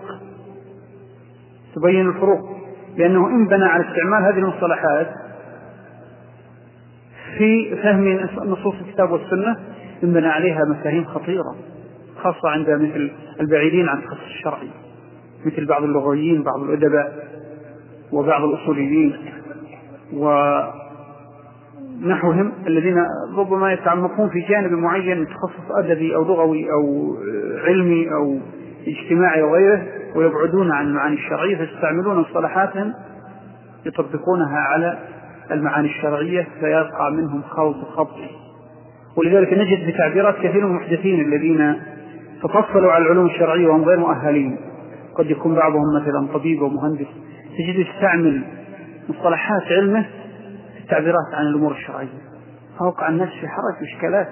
تبين الفروق لأنه إن بنى على استعمال هذه المصطلحات في فهم نصوص الكتاب والسنة إن بنى عليها مفاهيم خطيرة، خاصة عند مثل البعيدين عن التخصص الشرعي، مثل بعض اللغويين، بعض الأدباء، وبعض الأصوليين ونحوهم، الذين ربما يتعمقون في جانب معين تخصص أدبي أو لغوي أو علمي أو اجتماعي أو غيره، ويبعدون عن المعاني الشرعية، فيستعملون مصطلحاتهم يطبقونها على المعاني الشرعية، فيقع منهم خلط وخبط. ولذلك نجد في تعبيرات كثير من المحدثين الذين تفصلوا على العلوم الشرعية وهم غير مؤهلين، قد يكون بعضهم مثلا طبيب ومهندس، تجد يستعمل مصطلحات علمه في التعبيرات عن الأمور الشرعية، فوقع الناس في حرج وإشكالات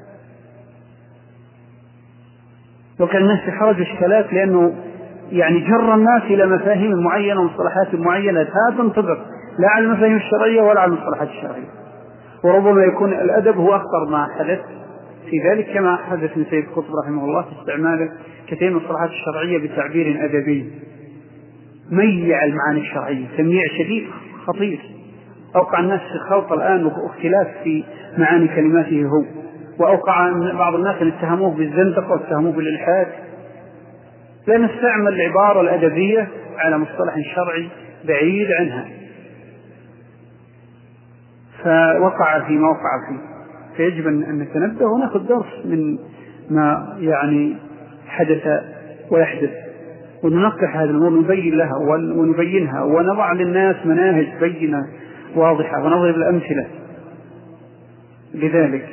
وقع الناس في حرج وإشكالات لأنه يعني جر الناس إلى مفاهيم معينة ومصطلحات معينة لا تنطبق لا على المفاهيم الشرعية ولا على المصطلحات الشرعية. وربما يكون الأدب هو أخطر ما حدث في ذلك، كما حدث من سيد قطب رحمه الله في استعمال كثير من المصطلحات الشرعية بتعبير أدبي ميع المعاني الشرعية تمييع شديد خطير، أوقع الناس في خلط الآن واختلاف في معاني كلماته هو، وأوقع بعض الناس أن اتهموه بالزندقة واتهموه بالإلحاد، لأن استعمل العبارة الأدبية على مصطلح شرعي بعيد عنها، فوقع فيما وقع فيه. فيجب أن نتنبه ونأخذ درس من ما يعني حدث ويحدث، وننقح هذه الأمور، نبين لها ونبينها ونضع للناس مناهج بينة واضحة ونضرب الأمثلة لذلك.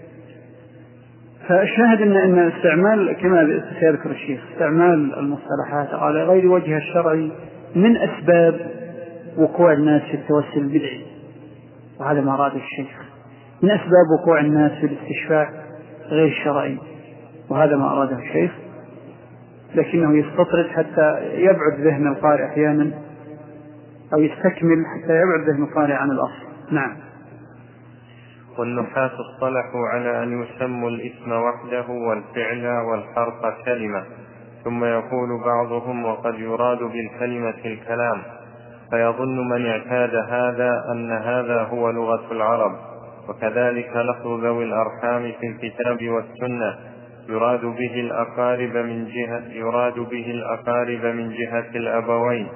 فالشاهد أن أن استعمال كما سيذكر الشيخ استعمال المصطلحات على غير وجه الشرعي من أسباب وقوع الناس في التوسل البدعي، وهذا ما أراد الشيخ، من أسباب وقوع الناس في الاستشفاء غير الشرعي، وهذا ما أراده الشيخ، لكنه يستطرد حتى يبعد ذهن القارئ أحيانا، أو يستكمل حتى يبعد ذهن القارئ عن الأصل. نعم. والنحاة اصطلحوا على أن يسموا الاسم وحده والفعل والحرف كلمة، ثم يقول بعضهم وقد يراد بالكلمة الكلام، فيظن من اعتاد هذا أن هذا هو لغة العرب. وكذلك لفظ ذوي الأرحام في الكتاب والسنة يراد به الأقارب من جهة يراد به الأقارب من جهة الأبوين،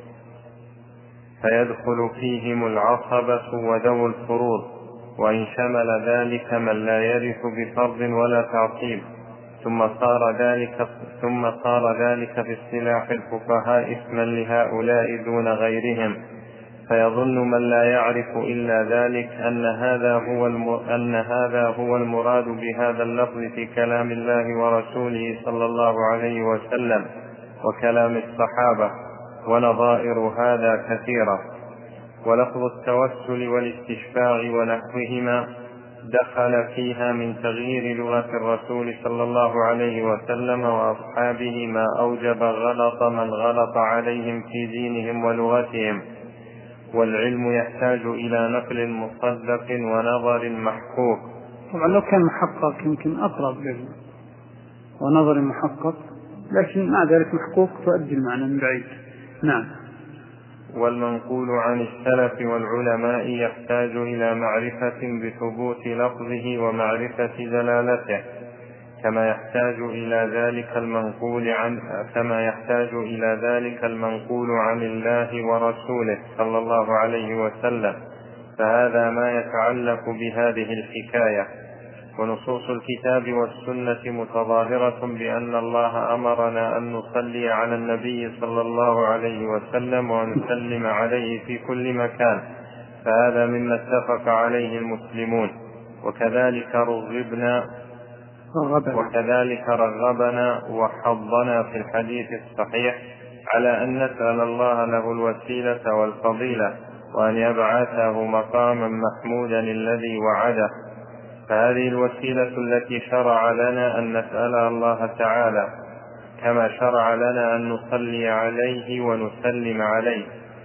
فيدخل فيهم العصبة وذوي الفروض، وإن شمل ذلك من لا يرث بفرض ولا تعصيب. ثم صار ذلك ثم صار ذلك في اصطلاح الفقهاء اسما لهؤلاء دون غيرهم، فيظن من لا يعرف إلا ذلك أن هذا هو أن هذا هو المراد بهذا اللفظ في كلام الله ورسوله صلى الله عليه وسلم وكلام الصحابة، ونظائر هذا كثيرة. ولفظ التوسل والاستشفاع ونحوهما دخل فيها من تغيير لغة الرسول صلى الله عليه وسلم وأصحابه ما أوجب غلط من غلط عليهم في دينهم ولغتهم. والعلم يحتاج إلى نقل مصدق ونظر محقوق. طبعا لو كان محقق يمكن أقرب له، ونظر محقق، لكن مع ذلك محقوق تؤدي المعنى من بعيد. نعم. والمنقول عن السلف والعلماء يحتاج إلى معرفة بثبوت لفظه ومعرفة دلالته، كما يحتاج إلى ذلك المنقول عن كما يحتاج إلى ذلك المنقول عن الله ورسوله صلى الله عليه وسلم، فهذا ما يتعلق بهذه الحكاية. ونصوص الكتاب والسنة متظاهرة بأن الله أمرنا أن نصلي على النبي صلى الله عليه وسلم ونسلم عليه في كل مكان، فهذا مما اتفق عليه المسلمون. وكذلك رغبنا وكذلك رغبنا وحضنا في الحديث الصحيح على أن نسأل الله له الوسيلة والفضيلة، وأن يبعثه مقاما محمودا الذي وعده. فهذه الوسيلة التي شرع لنا أن نسأل الله تعالى، كما شرع لنا أن نصلي عليه ونسلم عليه،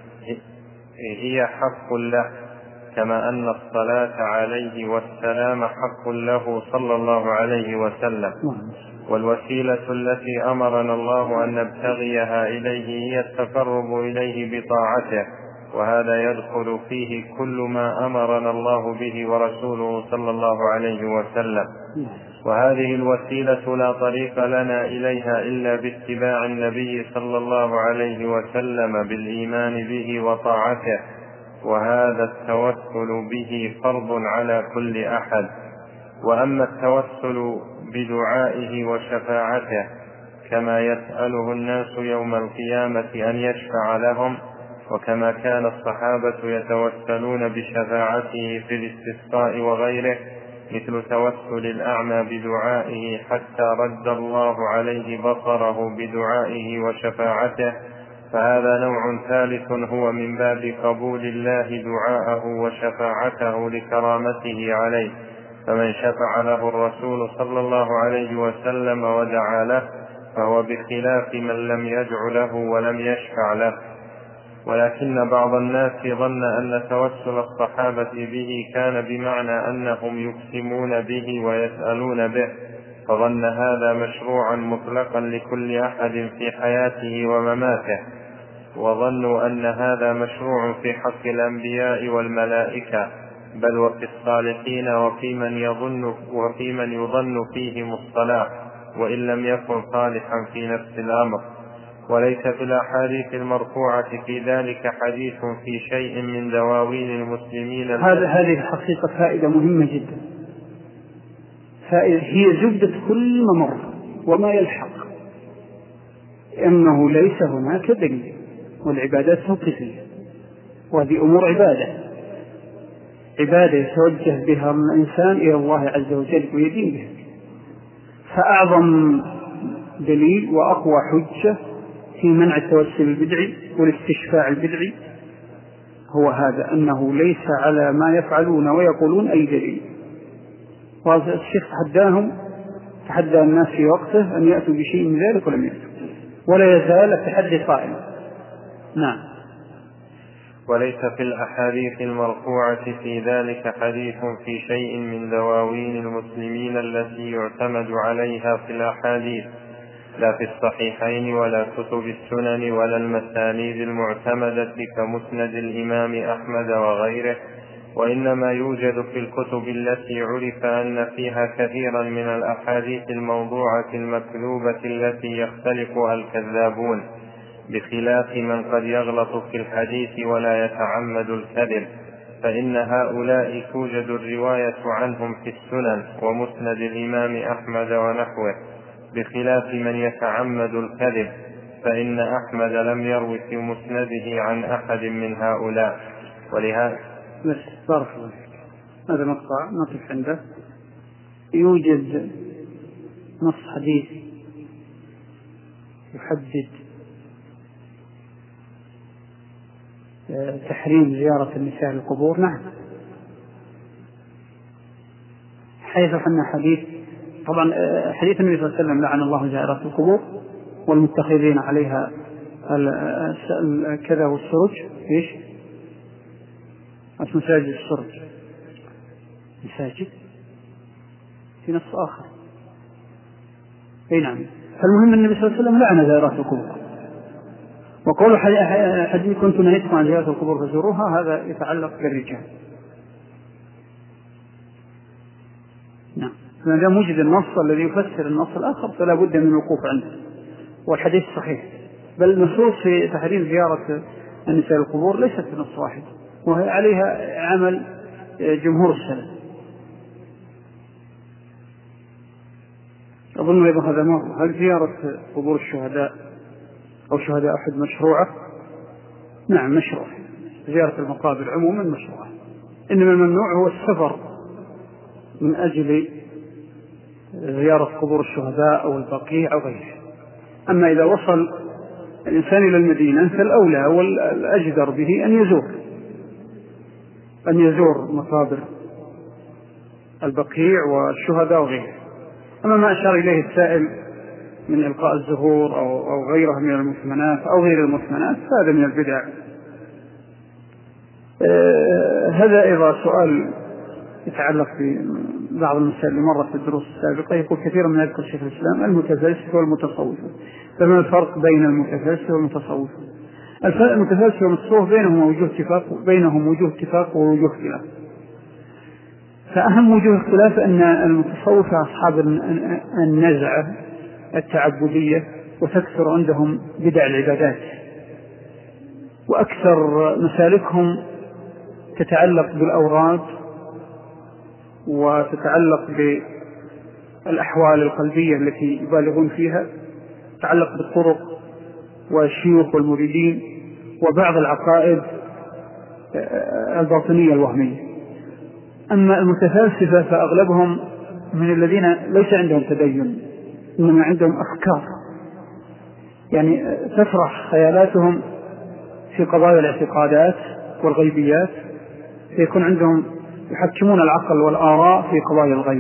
هي حق له، كما أن الصلاة عليه والسلام حق له صلى الله عليه وسلم. والوسيلة التي أمرنا الله أن نبتغيها إليه هي التقرب إليه بطاعته، وهذا يدخل فيه كل ما أمرنا الله به ورسوله صلى الله عليه وسلم. وهذه الوسيلة لا طريق لنا إليها إلا باتباع النبي صلى الله عليه وسلم بالإيمان به وطاعته، وهذا التوسل به فرض على كل أحد. وأما التوسل بدعائه وشفاعته كما يسأله الناس يوم القيامة أن يشفع لهم، وكما كان الصحابة يتوسلون بشفاعته في الاستسقاء وغيره، مثل توسل الأعمى بدعائه حتى رد الله عليه بصره بدعائه وشفاعته، فهذا نوع ثالث هو من باب قبول الله دعاءه وشفاعته لكرامته عليه. فمن شفع له الرسول صلى الله عليه وسلم ودعا له فهو بخلاف من لم يدع له ولم يشفع له. ولكن بعض الناس ظن أن توسل الصحابة به كان بمعنى أنهم يقسمون به ويسألون به، فظن هذا مشروعا مطلقا لكل أحد في حياته ومماته، وظنوا أن هذا مشروع في حق الأنبياء والملائكة، بل وفي الصالحين وفي من يظن, وفي من يظن فيهم الصلاح وإن لم يكن صالحا في نفس الأمر. وليس في الأحاديث المرفوعة في ذلك حديث في شيء من دواوين المسلمين. هذا هذه الحقيقة فائدة مهمة جدا، فائدة هي زبدة كل ما مر وما يلحق، لأنه ليس هناك دليل، والعبادات توقيفية، وهذه أمور عبادة عبادة يتوجه بها الإنسان إلى الله عز وجل ويدين بها. فأعظم دليل وأقوى حجة في منع التوسل البدعي والاستشفاع البدعي هو هذا، أنه ليس على ما يفعلون ويقولون أي دليل. وهذا الشيخ تحداهم، تحدى الناس في وقته أن يأتوا بشيء من ذلك ولم يأتوا، ولا يزال التحدي قائم. نعم. وليس في الأحاديث المرفوعة في ذلك حديث في شيء من دواوين المسلمين التي يعتمد عليها في الأحاديث، لا في الصحيحين ولا كتب السنن ولا المسانيد المعتمدة كمسند الإمام أحمد وغيره، وإنما يوجد في الكتب التي عرف أن فيها كثيرا من الأحاديث الموضوعة المكذوبة التي يختلفها الكذابون، بخلاف من قد يغلط في الحديث ولا يتعمد الكذب، فإن هؤلاء توجد الرواية عنهم في السنن ومسند الإمام أحمد ونحوه، بخلاف من يتعمد الكذب، فإن أحمد لم يروي في مسنده عن أحد من هؤلاء. ولهذا بس بارك الله فيك، هذا مقطع نقف عنده. يوجد نص حديث يحدد تحريم زيارة النساء القبور. نعم، حيث أن حديث، طبعا حديث النبي صلى الله عليه وسلم لعن الله زائرات القبور والمتخذين عليها كذا والسرج. ايش مساجد السرج؟ مساجد في نص آخر. اي نعم. فالمهم النبي صلى الله عليه وسلم لعن زائرات القبور، وقول حديث كنت نهيتكم عن زيارة القبور فزوروها، هذا يتعلق بالرجال. نعم. فما دام وجد النص الذي يفسر النص الآخر فلا بد من الوقوف عنده، والحديث صحيح. بل النصوص في تحريم زيارة النساء القبور ليست في نص واحد، وهي عليها عمل جمهور السلف. أظن أيضا هذا مرة، هل زيارة قبور الشهداء أو شهداء أحد مشروعة؟ نعم مشروع، زيارة المقابر عموما مشروعة، إنما الممنوع هو السفر من أجل زيارة قبور الشهداء أو البقيع أو غيره. أما إذا وصل الإنسان إلى المدينة فالأولى والأجدر به أن يزور أن يزور مقابر البقيع والشهداء وغيره. أما ما أشار إليه السائل من إلقاء الزهور أو, أو غيرها من المثمنات أو غير المثمنات فهذا من البدع. آه هذا أيضا سؤال يتعلق ببعض المسائل اللي مرت في الدروس السابقة. يقول كثيرا من يذكر شيخ الإسلام المتفلسفة والمتصوفة، فما الفرق بين المتفلسفة والمتصوفة؟ المتفلسفة والمتصوفة بينهم وجوه اتفاق بينهم وجوه اتفاق ووجوه اختلاف. فأهم وجوه اختلاف أن المتصوفة أصحاب النزعة التعبدية، وتكثر عندهم بدع العبادات، وأكثر مسالكهم تتعلق بالأوراد وتتعلق بالأحوال القلبية التي يبالغون فيها، تتعلق بالطرق والشيوخ والمريدين وبعض العقائد الباطنية الوهمية. أما المتفلسفة فأغلبهم من الذين ليس عندهم تدين، إنما عندهم أفكار، يعني تفرح خيالاتهم في قضايا الاعتقادات والغيبيات، فيكون عندهم يحكمون العقل والآراء في قضايا الغيب.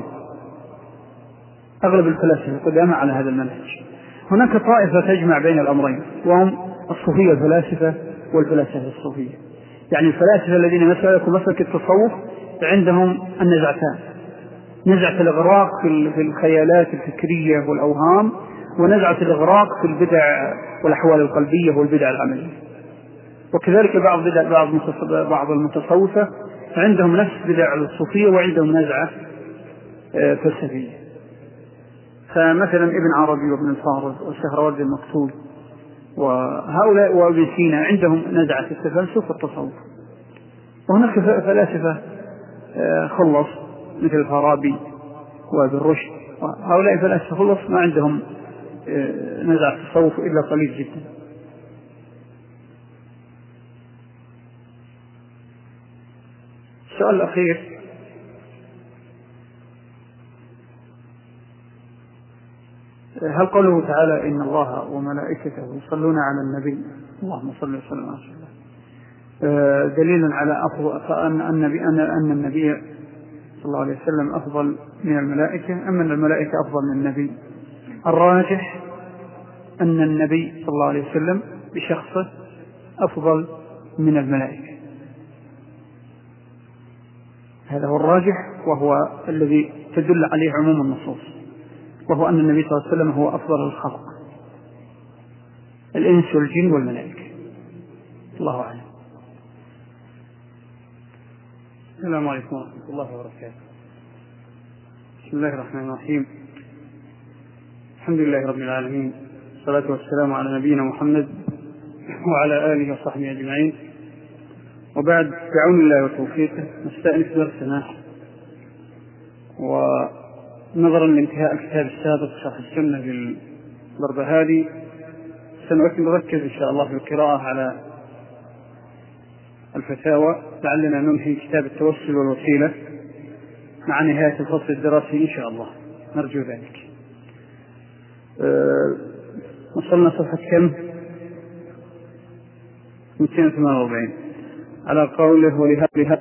أغلب الفلاسفة قدامى على هذا المنهج. هناك طائفة تجمع بين الأمرين، وهم الصوفية الفلاسفة والفلاسفة الصوفية. يعني الفلاسفة الذين مسلكوا مسلك التصوف عندهم النزعتان، نزعة الإغراق في الخيالات الفكرية والأوهام، ونزعة الإغراق في البدع والأحوال القلبية والبدع العملية. وكذلك بعض بدع بعض بعض المتصوفة عندهم نفس بدع الصوفية وعندهم نزعة فلسفية. فمثلا ابن عربي وابن الفارض والسهروردي المقتول وهؤلاء وابن سينا عندهم نزعة التفلسف والتصوف. وهناك فلاسفة خلص مثل الفارابي وابن رشد، هؤلاء فلاسفة خلص ما عندهم نزعة التصوف إلا قليل جدا. السؤال الأخير: هل قوله تعالى إن الله وملائكته يصلون على النبي اللهم صل وسلم على رسول الله دليل على أفضل فأن النبي أن النبي صلى الله عليه وسلم أفضل من الملائكة أم أن الملائكة أفضل من النبي؟ الراجح أن النبي صلى الله عليه وسلم بشخصه أفضل من الملائكة، هذا هو الراجح وهو الذي تدل عليه عموم النصوص، وهو أن النبي صلى الله عليه وسلم هو أفضل الخلق الإنس والجن والملائكة. الله أعلم. السلام عليكم ورحمة الله وبركاته. بسم الله الرحمن الرحيم. الحمد لله رب العالمين، والصلاة والسلام على نبينا محمد وعلى آله وصحبه أجمعين، وبعد، بعون الله وتوفيقه نستأنف درسنا، ونظرا لانتهاء الكتاب السابق شرح السنة للبربهاري سنركز إن شاء الله في القراءة على الفتاوى، لعلنا ننهي كتاب التوسل والوسيلة مع نهاية الفصل الدراسي إن شاء الله، نرجو ذلك. أه وصلنا صفحة كم؟ مئتين وثمانية وأربعين. على قوله ولهذا